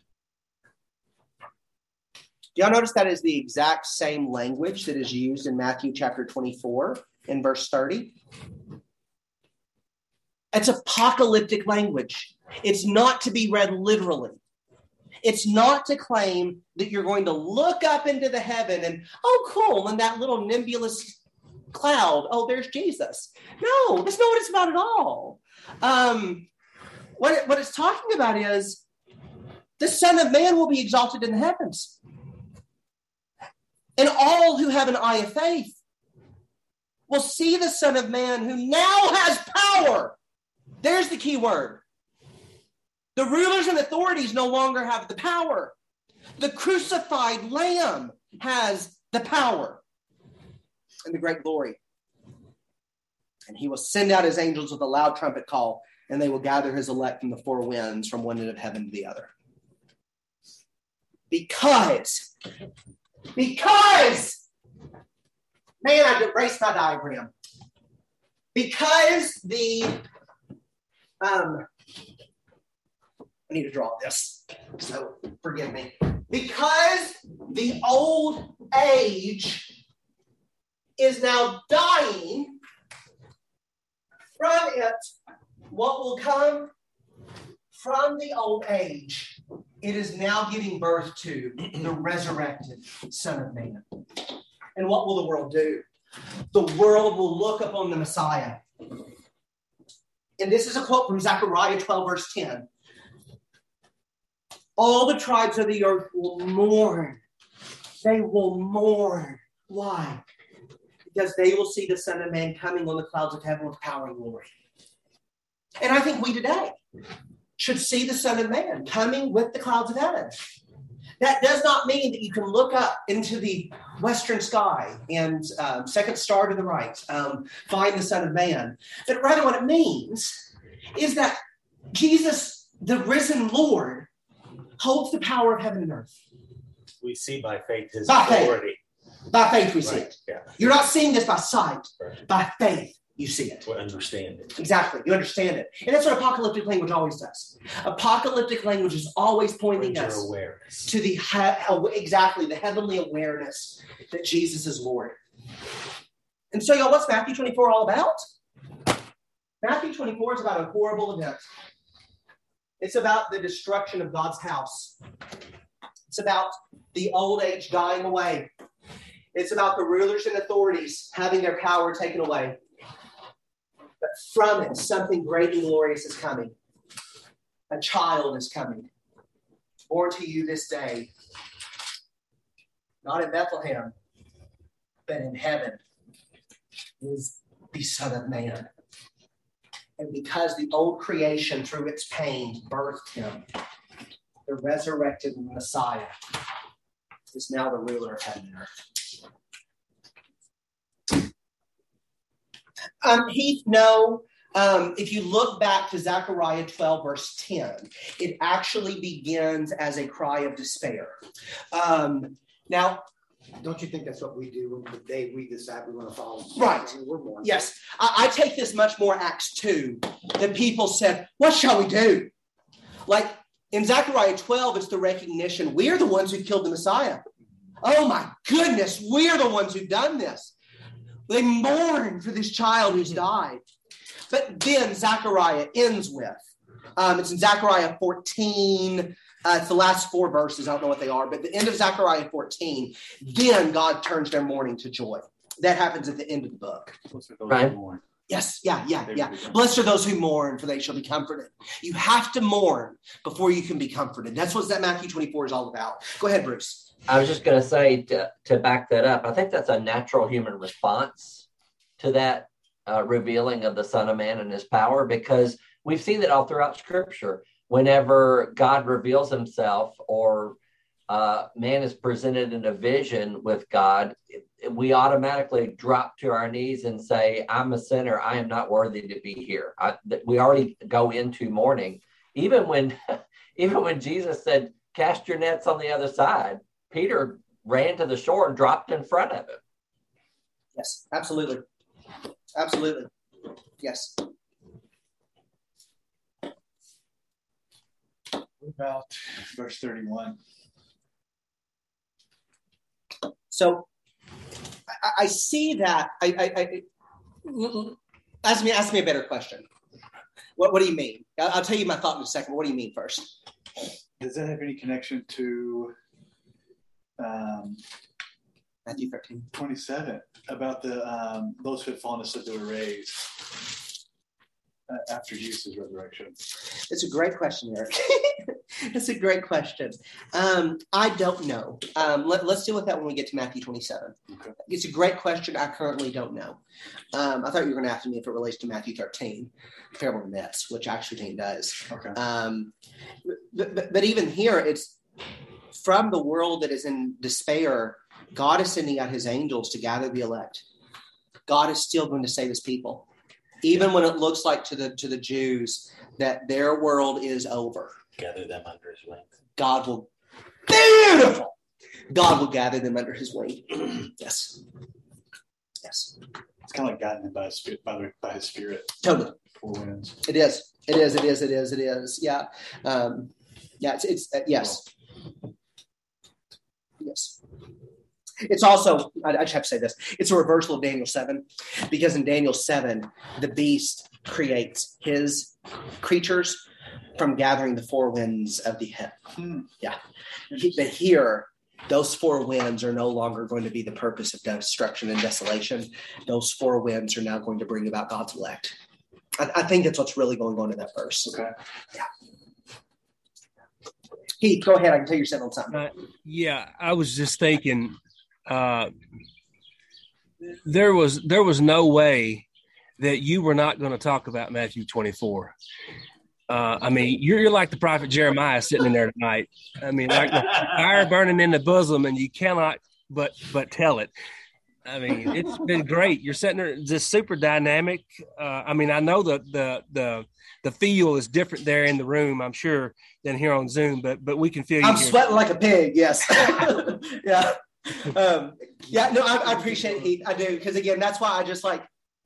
Do y'all notice that is the exact same language that is used in Matthew chapter 24 in verse 30? It's apocalyptic language. It's not to be read literally. It's not to claim that you're going to look up into the heaven and, oh, cool, and that little nebulous cloud, oh, there's Jesus. No, that's not what it's about at all. What it's talking about is the Son of Man will be exalted in the heavens. And all who have an eye of faith will see the Son of Man who now has power. There's the key word. The rulers and authorities no longer have the power. The crucified Lamb has the power and the great glory. And he will send out his angels with a loud trumpet call, and they will gather his elect from the four winds, from one end of heaven to the other. Because, man, I erased my diagram. Because I need to draw this, so forgive me. Because the old age is now dying, from it, what will come from the old age, it is now giving birth to the resurrected Son of Man. And what will the world do? The world will look upon the Messiah. And this is a quote from Zechariah 12, verse 10. All the tribes of the earth will mourn. They will mourn. Why? Because they will see the Son of Man coming on the clouds of heaven with power and glory. And I think we today should see the Son of Man coming with the clouds of heaven. That does not mean that you can look up into the western sky and second star to the right, find the Son of Man. But rather what it means is that Jesus, the risen Lord, holds the power of heaven and earth. We see by faith his By faith. authority. By faith we see Right. it. Yeah. You're not seeing this by sight. Right. By faith you see it. We understand it. Exactly. You understand it. And that's what apocalyptic language always does. Apocalyptic language is always pointing Brings your us awareness. to the heavenly awareness that Jesus is Lord. And so, y'all, what's Matthew 24 all about? Matthew 24 is about a horrible event. It's about the destruction of God's house. It's about the old age dying away. It's about the rulers and authorities having their power taken away. But from it, something great and glorious is coming. A child is coming. Born to you this day. Not in Bethlehem, but in heaven is the Son of Man. And because the old creation, through its pain, birthed him, the resurrected Messiah is now the ruler of heaven and earth. Heath, no. If you look back to Zechariah 12, verse 10, it actually begins as a cry of despair. Now, Don't you think that's what we do when they read this out? We want to follow. Right. I mean, we're more. yes, I take this much more Acts 2. The people said, what shall we do? Like in Zechariah 12, it's the recognition. We are the ones who killed the Messiah. Oh my goodness, we are the ones who've done this. They mourn for this child who's died. But then Zechariah ends with, it's in Zechariah 14, it's the last 4 verses, I don't know what they are, but the end of Zechariah 14, then God turns their mourning to joy. That happens at the end of the book. Right. Yes, yeah. Blessed are those who mourn, for they shall be comforted. You have to mourn before you can be comforted. That's what that Matthew 24 is all about. Go ahead, Bruce. I was just going to say, to back that up, I think that's a natural human response to that revealing of the Son of Man and his power, because we've seen that all throughout Scripture. Whenever God reveals himself or man is presented in a vision with God, we automatically drop to our knees and say, I'm a sinner. I am not worthy to be here. We already go into mourning. Even when Jesus said, cast your nets on the other side, Peter ran to the shore and dropped in front of him. Yes, absolutely. Absolutely. Yes. What about verse 31? So I see that. Ask me a better question. What do you mean? I'll tell you my thought in a second. What do you mean first? Does that have any connection to Matthew 13. 27 about the those who had fallen asleep that were raised after Jesus' resurrection? It's a great question, Eric. It's a great question. I don't know. Let's deal with that when we get to Matthew 27. Okay. It's a great question. I currently don't know. I thought you were going to ask me if it relates to Matthew 13, the parable of the nets, which I actually think it does. Okay. But even here, it's from the world that is in despair. God is sending out his angels to gather the elect. God is still going to save his people. Even when it looks like to the Jews that their world is over. Gather them under his wing. God will, beautiful. God will gather them under his wing. Yes. Yes. It's kind of like guiding them by his spirit. By his spirit. Totally. Four winds. It is. Yeah. Yeah. It's yes. Yes. It's also, I just have to say this, it's a reversal of Daniel 7, because in Daniel 7, the beast creates his creatures from gathering the four winds of the heaven. Yeah. But here, those four winds are no longer going to be the purpose of destruction and desolation. Those four winds are now going to bring about God's elect. I think that's what's really going on in that verse. Okay. Yeah. Heath, go ahead. I can tell you're sitting on something. Yeah, I was just thinking, there was no way that you were not going to talk about Matthew 24. I mean, you're like the prophet Jeremiah sitting in there tonight. I mean, like the fire burning in the bosom, and you cannot but tell it. I mean, it's been great. You're sitting there just super dynamic. I mean, I know the feel is different there in the room, I'm sure, than here on Zoom, but we can feel you. I'm here. sweating like a pig. Yes. Yeah. No, I appreciate Heath. I do. Because again, that's why I just like,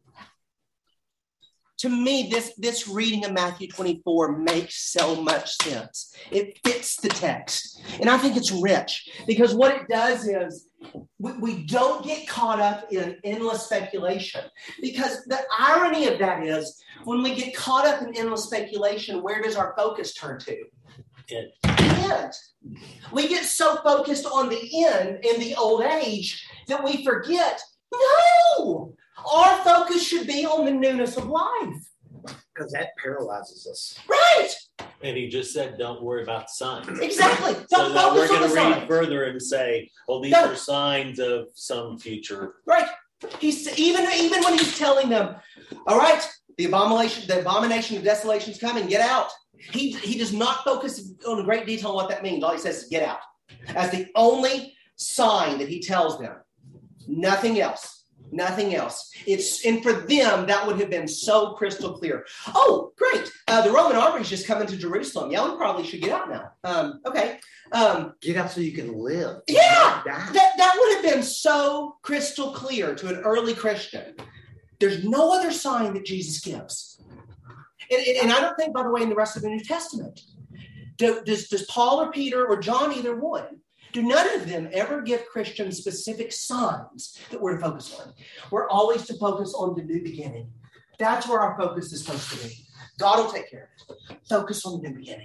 to me, this reading of Matthew 24 makes so much sense. It fits the text. And I think it's rich because what it does is we don't get caught up in endless speculation, because the irony of that is when we get caught up in endless speculation, where does our focus turn to? The end. We get so focused on the end in the old age that we forget, no! Our focus should be on the newness of life. Because that paralyzes us. Right. And he just said, don't worry about the signs. Exactly. So Don't now we're focus on going the to read signs. further and say, well, these No. are signs of some future. Right. He's even when he's telling them, all right, the abomination of desolation is coming, get out. He does not focus on a great detail on what that means. All he says is get out. As the only sign that he tells them. Nothing else. Nothing else. And for them, that would have been so crystal clear. Oh, great. The Roman army's just coming to Jerusalem. Yeah, we probably should get out now. Okay. Get out so you can live. Yeah. Not die. That would have been so crystal clear to an early Christian. There's no other sign that Jesus gives. And I don't think, by the way, in the rest of the New Testament, does Paul or Peter or John, either one, do none of them ever give Christians specific signs that we're to focus on? We're always to focus on the new beginning. That's where our focus is supposed to be. God will take care of it. Focus on the new beginning.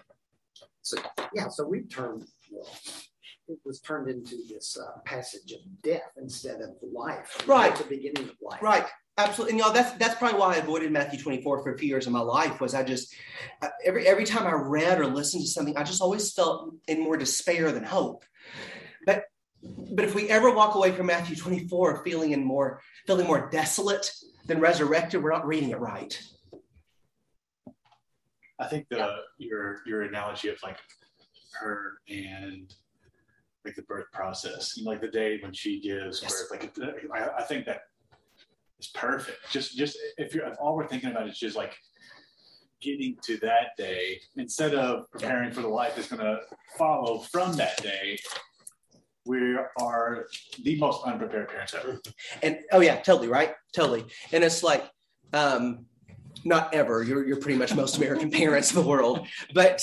So we it was turned into this passage of death instead of life. Right. At the beginning of life. Right. Absolutely. And that's probably why I avoided Matthew 24 for a few years of my life. Was I just every time I read or listened to something, I just always felt in more despair than hope. But if we ever walk away from Matthew 24 feeling more desolate than resurrected, we're not reading it right. I think your analogy of like her and like the birth process, like the day when she gives birth, like I think that is perfect. Just if all we're thinking about is just like getting to that day instead of preparing for the life that's going to follow from that day. We are the most unprepared parents ever. And totally right, totally. And it's like, not ever. You're pretty much most American parents in the world, but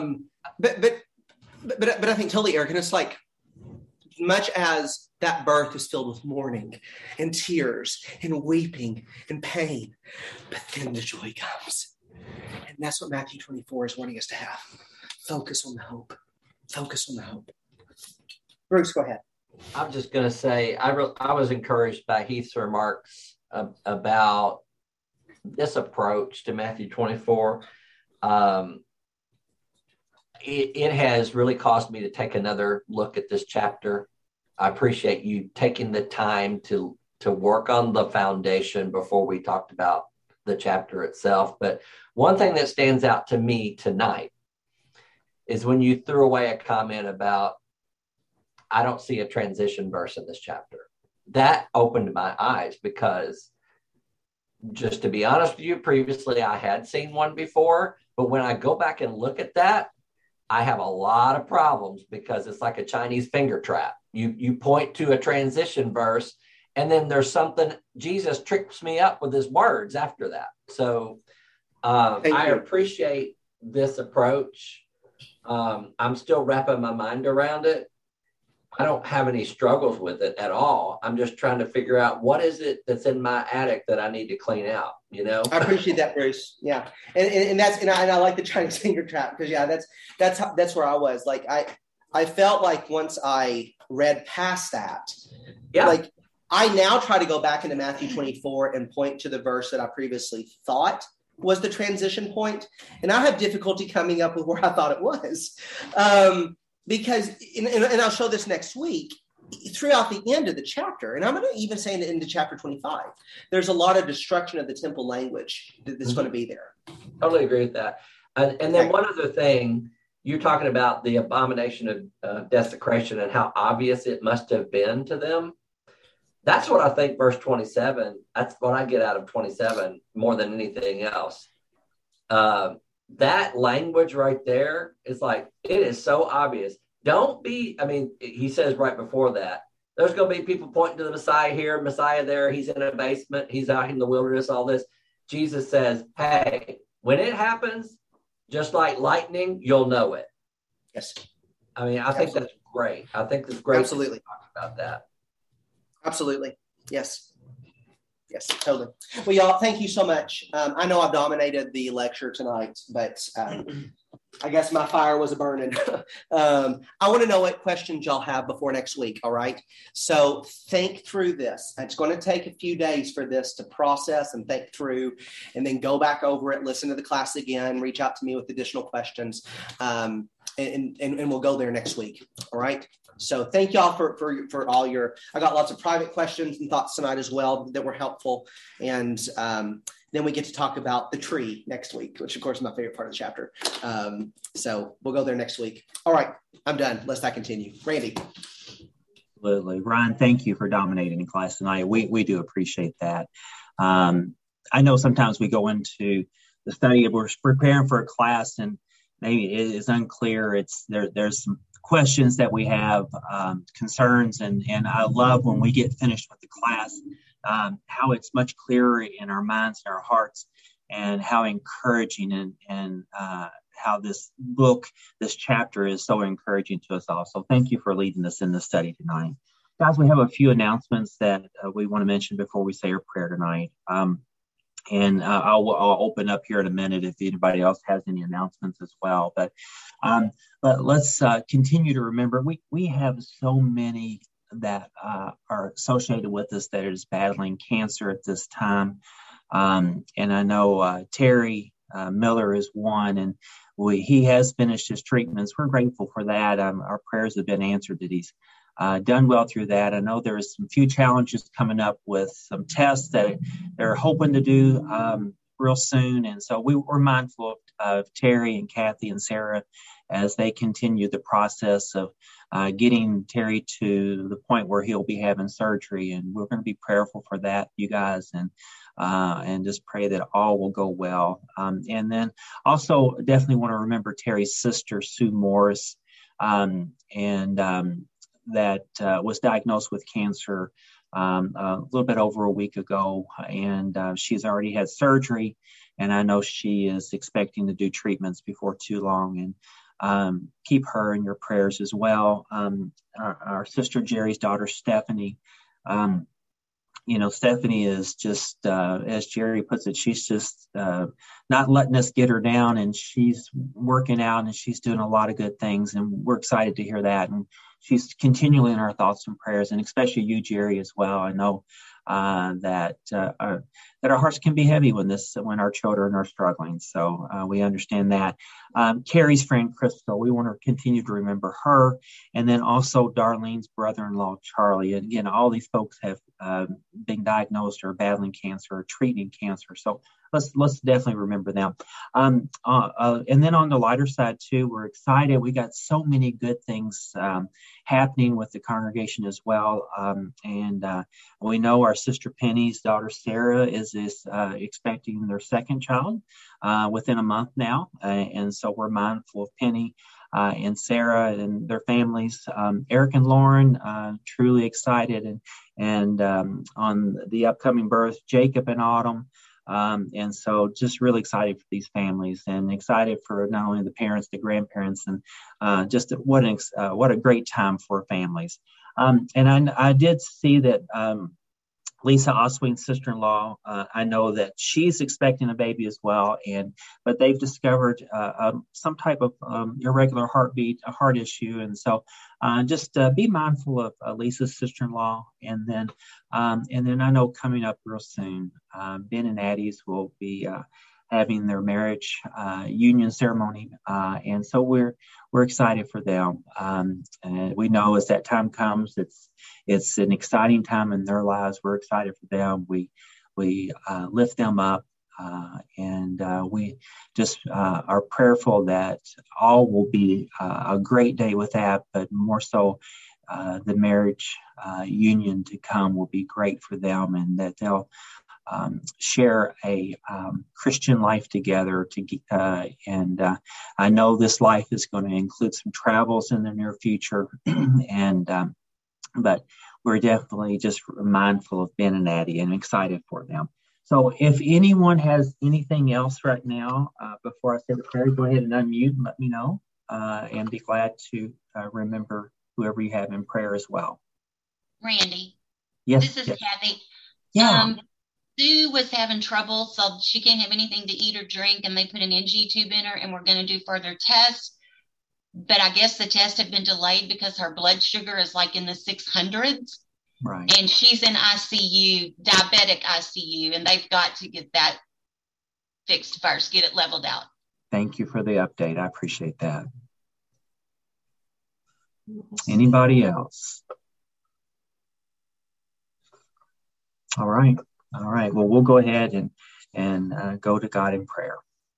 I think totally, Eric. And it's like, much as that birth is filled with mourning and tears and weeping and pain, but then the joy comes. And that's what Matthew 24 is wanting us to have. Focus on the hope. Focus on the hope. Bruce, go ahead. I'm just going to say I was encouraged by Heath's remarks about this approach to Matthew 24. It has really caused me to take another look at this chapter. I appreciate you taking the time to work on the foundation before we talked about the chapter itself. But one thing that stands out to me tonight is when you threw away a comment about, I don't see a transition verse in this chapter. That opened my eyes because, just to be honest with you, previously I had seen one before, but when I go back and look at that, I have a lot of problems because it's like a Chinese finger trap. You point to a transition verse, and then there's something, Jesus tricks me up with his words after that. So I appreciate this approach. I'm still wrapping my mind around it. I don't have any struggles with it at all. I'm just trying to figure out what is it that's in my attic that I need to clean out, you know? I appreciate that, Bruce. Yeah. And I like the Chinese finger trap because that's where I was. Like, I felt like once I read past that, like I now try to go back into Matthew 24 and point to the verse that I previously thought was the transition point. And I have difficulty coming up with where I thought it was. Because, and I'll show this next week, throughout the end of the chapter, and I'm going to even say into chapter 25, there's a lot of destruction of the temple language that's going to be there. Totally agree with that. And then one other thing, you're talking about the abomination of desecration and how obvious it must have been to them. That's what I think verse 27, that's what I get out of 27 more than anything else. That language right there is like, it is so obvious. He says right before that, there's going to be people pointing to the Messiah here, Messiah there. He's in a basement. He's out in the wilderness, all this. Jesus says, hey, when it happens, just like lightning, you'll know it. Yes. I mean, I think that's great. I think it's great. Absolutely. To talk about that. Absolutely. Yes. Yes, totally. Well, y'all, thank you so much. I know I've dominated the lecture tonight, but I guess my fire was burning. I want to know what questions y'all have before next week, all right? So think through this. It's going to take a few days for this to process and think through, and then go back over it, listen to the class again, reach out to me with additional questions, and we'll go there next week, all right? So thank y'all for all your, I got lots of private questions and thoughts tonight as well that were helpful. And then we get to talk about the tree next week, which of course is my favorite part of the chapter. So we'll go there next week. All right, I'm done. Let's not continue. Randy. Absolutely. Ryan, thank you for dominating in class tonight. We do appreciate that. I know sometimes we go into the study, we're preparing for a class and maybe it is unclear. There's some questions that we have, concerns, and I love when we get finished with the class, how it's much clearer in our minds and our hearts, and how encouraging and how this book, this chapter is so encouraging to us all. So thank you for leading us in the study tonight. Guys, we have a few announcements that we want to mention before we say our prayer tonight. And I'll open up here in a minute if anybody else has any announcements as well. But let's continue to remember, we have so many that are associated with us that is battling cancer at this time. And I know Terry Miller is one, and he has finished his treatments. We're grateful for that. Our prayers have been answered that he's done well through that. I know there's some few challenges coming up with some tests that they're hoping to do real soon. And so we're mindful of Terry and Kathy and Sarah as they continue the process of getting Terry to the point where he'll be having surgery. And we're going to be prayerful for that, you guys, and just pray that all will go well. And then also definitely want to remember Terry's sister, Sue Morris, that was diagnosed with cancer a little bit over a week ago, and she's already had surgery, and I know she is expecting to do treatments before too long, and keep her in your prayers as well. Our sister Jerry's daughter Stephanie Stephanie is just, as Jerry puts it, she's just not letting us get her down, and she's working out and she's doing a lot of good things, and we're excited to hear that. And she's continually in our thoughts and prayers, and especially you, Jerry, as well. I know that our hearts can be heavy when our children are struggling. So we understand that. Carrie's friend Crystal, we want to continue to remember her, and then also Darlene's brother-in-law Charlie. And again, all these folks have been diagnosed or battling cancer or treating cancer. So let's definitely remember them. And then on the lighter side too, we're excited. We got so many good things happening with the congregation as well. And we know our sister Penny's daughter Sarah is expecting their second child within a month now. And so we're mindful of Penny and Sarah and their families. Eric and Lauren, truly excited and on the upcoming birth, Jacob and Autumn. And so just really excited for these families, and excited for not only the parents, the grandparents, and just what a great time for families. And I did see that Lisa Oswing's sister-in-law, I know that she's expecting a baby as well, but they've discovered some type of irregular heartbeat, a heart issue, and so just be mindful of Lisa's sister-in-law, and then I know coming up real soon, Ben and Addie's will be having their marriage union ceremony, and so we're excited for them. And we know as that time comes, it's an exciting time in their lives. We're excited for them. We lift them up, and we just are prayerful that all will be a great day with that, but more so the marriage union to come will be great for them, and that they'll share a Christian life together. And I know this life is going to include some travels in the near future, but we're definitely just mindful of Ben and Addie and excited for them. So if anyone has anything else right now, before I say the prayer, go ahead and unmute and let me know, and be glad to remember whoever you have in prayer as well. Randy. Yes. This is Kathy. Yeah. Sue was having trouble, so she can't have anything to eat or drink, and they put an NG tube in her, and we're going to do further tests. But I guess the tests have been delayed because her blood sugar is like in the 600s. Right. And she's in ICU, diabetic ICU, and they've got to get that fixed first, get it leveled out. Thank you for the update. I appreciate that. Anybody else? All right. Well, we'll go ahead and go to God in prayer.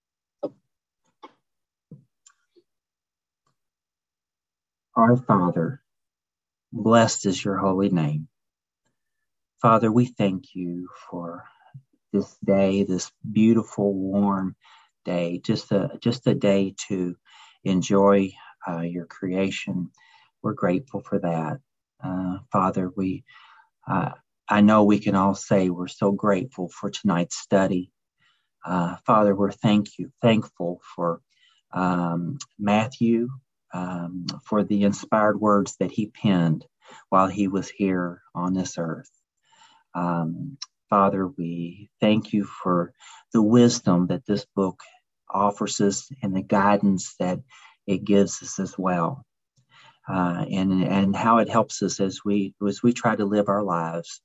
Our Father, blessed is your holy name. Father, we thank you for this day, this beautiful, warm day, just a day to enjoy your creation. We're grateful for that. Father, I know we can all say we're so grateful for tonight's study. Father, we're thankful for Matthew, for the inspired words that he penned while he was here on this earth. Father, we thank you for the wisdom that this book offers us and the guidance that it gives us as well, and how it helps us as we try to live our lives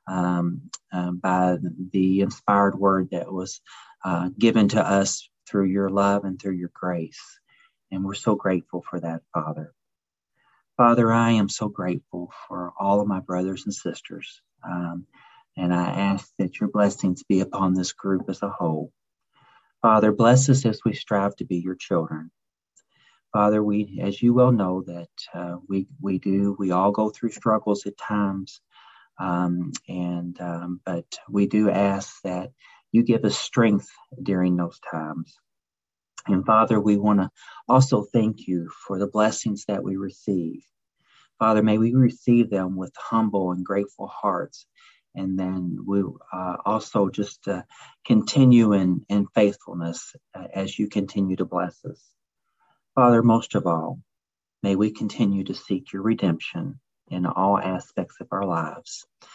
by the inspired word that was given to us through your love and through your grace. And we're so grateful for that, Father. Father, I am so grateful for all of my brothers and sisters. And I ask that your blessings be upon this group as a whole. Father, bless us as we strive to be your children. Father, we, as you well know, that we all go through struggles at times. But we do ask that you give us strength during those times. And Father, we want to also thank you for the blessings that we receive. Father, may we receive them with humble and grateful hearts. And then we also just continue in faithfulness as you continue to bless us. Father, most of all, may we continue to seek your redemption in all aspects of our lives.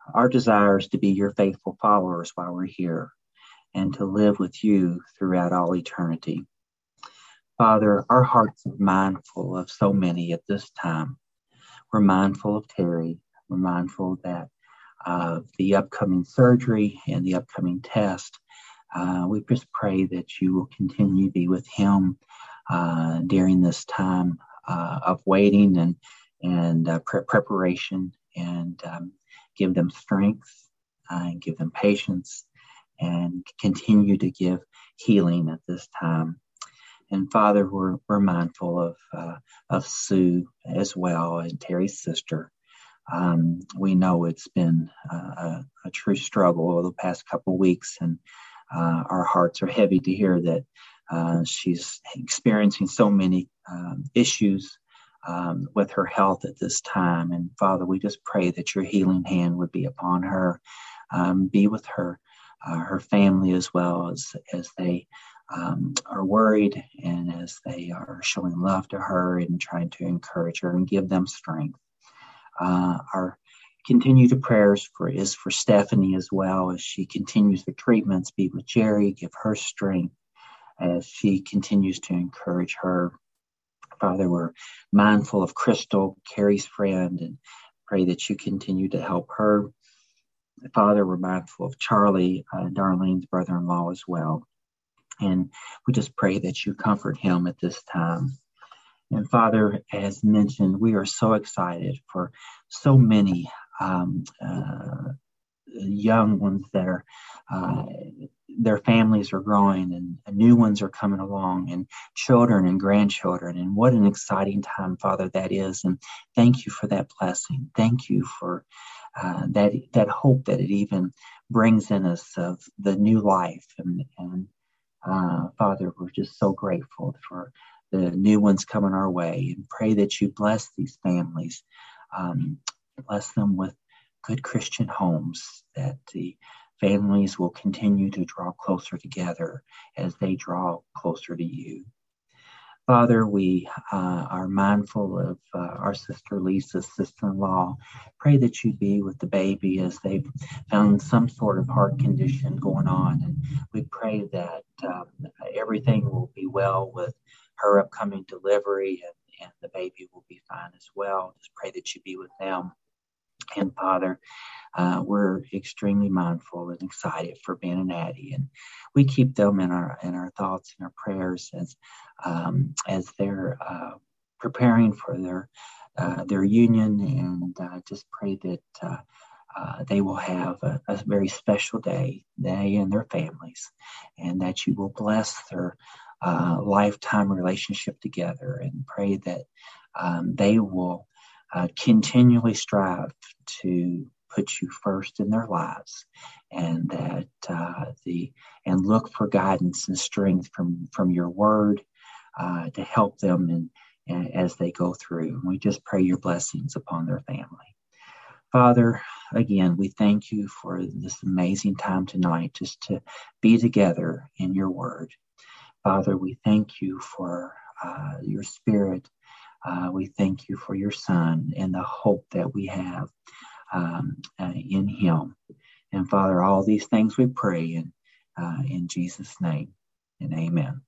our desire is to be your faithful followers while we're here and to live with you throughout all eternity. Father, our hearts are mindful of so many at this time. We're mindful of Terry. We're mindful that the upcoming surgery and the upcoming test. We just pray that you will continue to be with him during this time of waiting and preparation, and give them strength and give them patience, and continue to give healing at this time. And Father, we're mindful of Sue as well, and Terry's sister. We know it's been a true struggle over the past couple of weeks, and our hearts are heavy to hear that she's experiencing so many issues with her health at this time. And Father, we just pray that your healing hand would be upon her, be with her family as well, as they are worried, and as they are showing love to her and trying to encourage her and give them strength. Our continued prayers is for Stephanie as well, as she continues the treatments. Be with Jerry, give her strength as she continues to encourage her. Father, we're mindful of Crystal, Carrie's friend, and pray that you continue to help her. Father, we're mindful of Charlie, Darlene's brother-in-law as well. And we just pray that you comfort him at this time. And Father, as mentioned, we are so excited for so many young ones that are, their families are growing, and new ones are coming along, and children and grandchildren. And what an exciting time, Father, that is. And thank you for that blessing. Thank you for that hope that it even brings in us of the new life. And Father, we're just so grateful for the new ones coming our way, and pray that you bless these families, bless them with good Christian homes, that the families will continue to draw closer together as they draw closer to you. Father, we are mindful of our sister Lisa's sister-in-law. Pray that you be with the baby as they've found some sort of heart condition going on. And we pray that everything will be well with her upcoming delivery, and the baby will be fine as well. Just pray that you be with them. And Father, we're extremely mindful and excited for Ben and Addie, and we keep them in our thoughts and our prayers as they're preparing for their union, and just pray that they will have a very special day, they and their families, and that you will bless their lifetime relationship together, and pray that they will continually strive to put you first in their lives, and that and look for guidance and strength from your word to help them and as they go through. And we just pray your blessings upon their family. Father, again, we thank you for this amazing time tonight, just to be together in your word. Father, we thank you for your Spirit. We thank you for your Son and the hope that we have in him. And Father, all these things we pray in Jesus' name, and amen.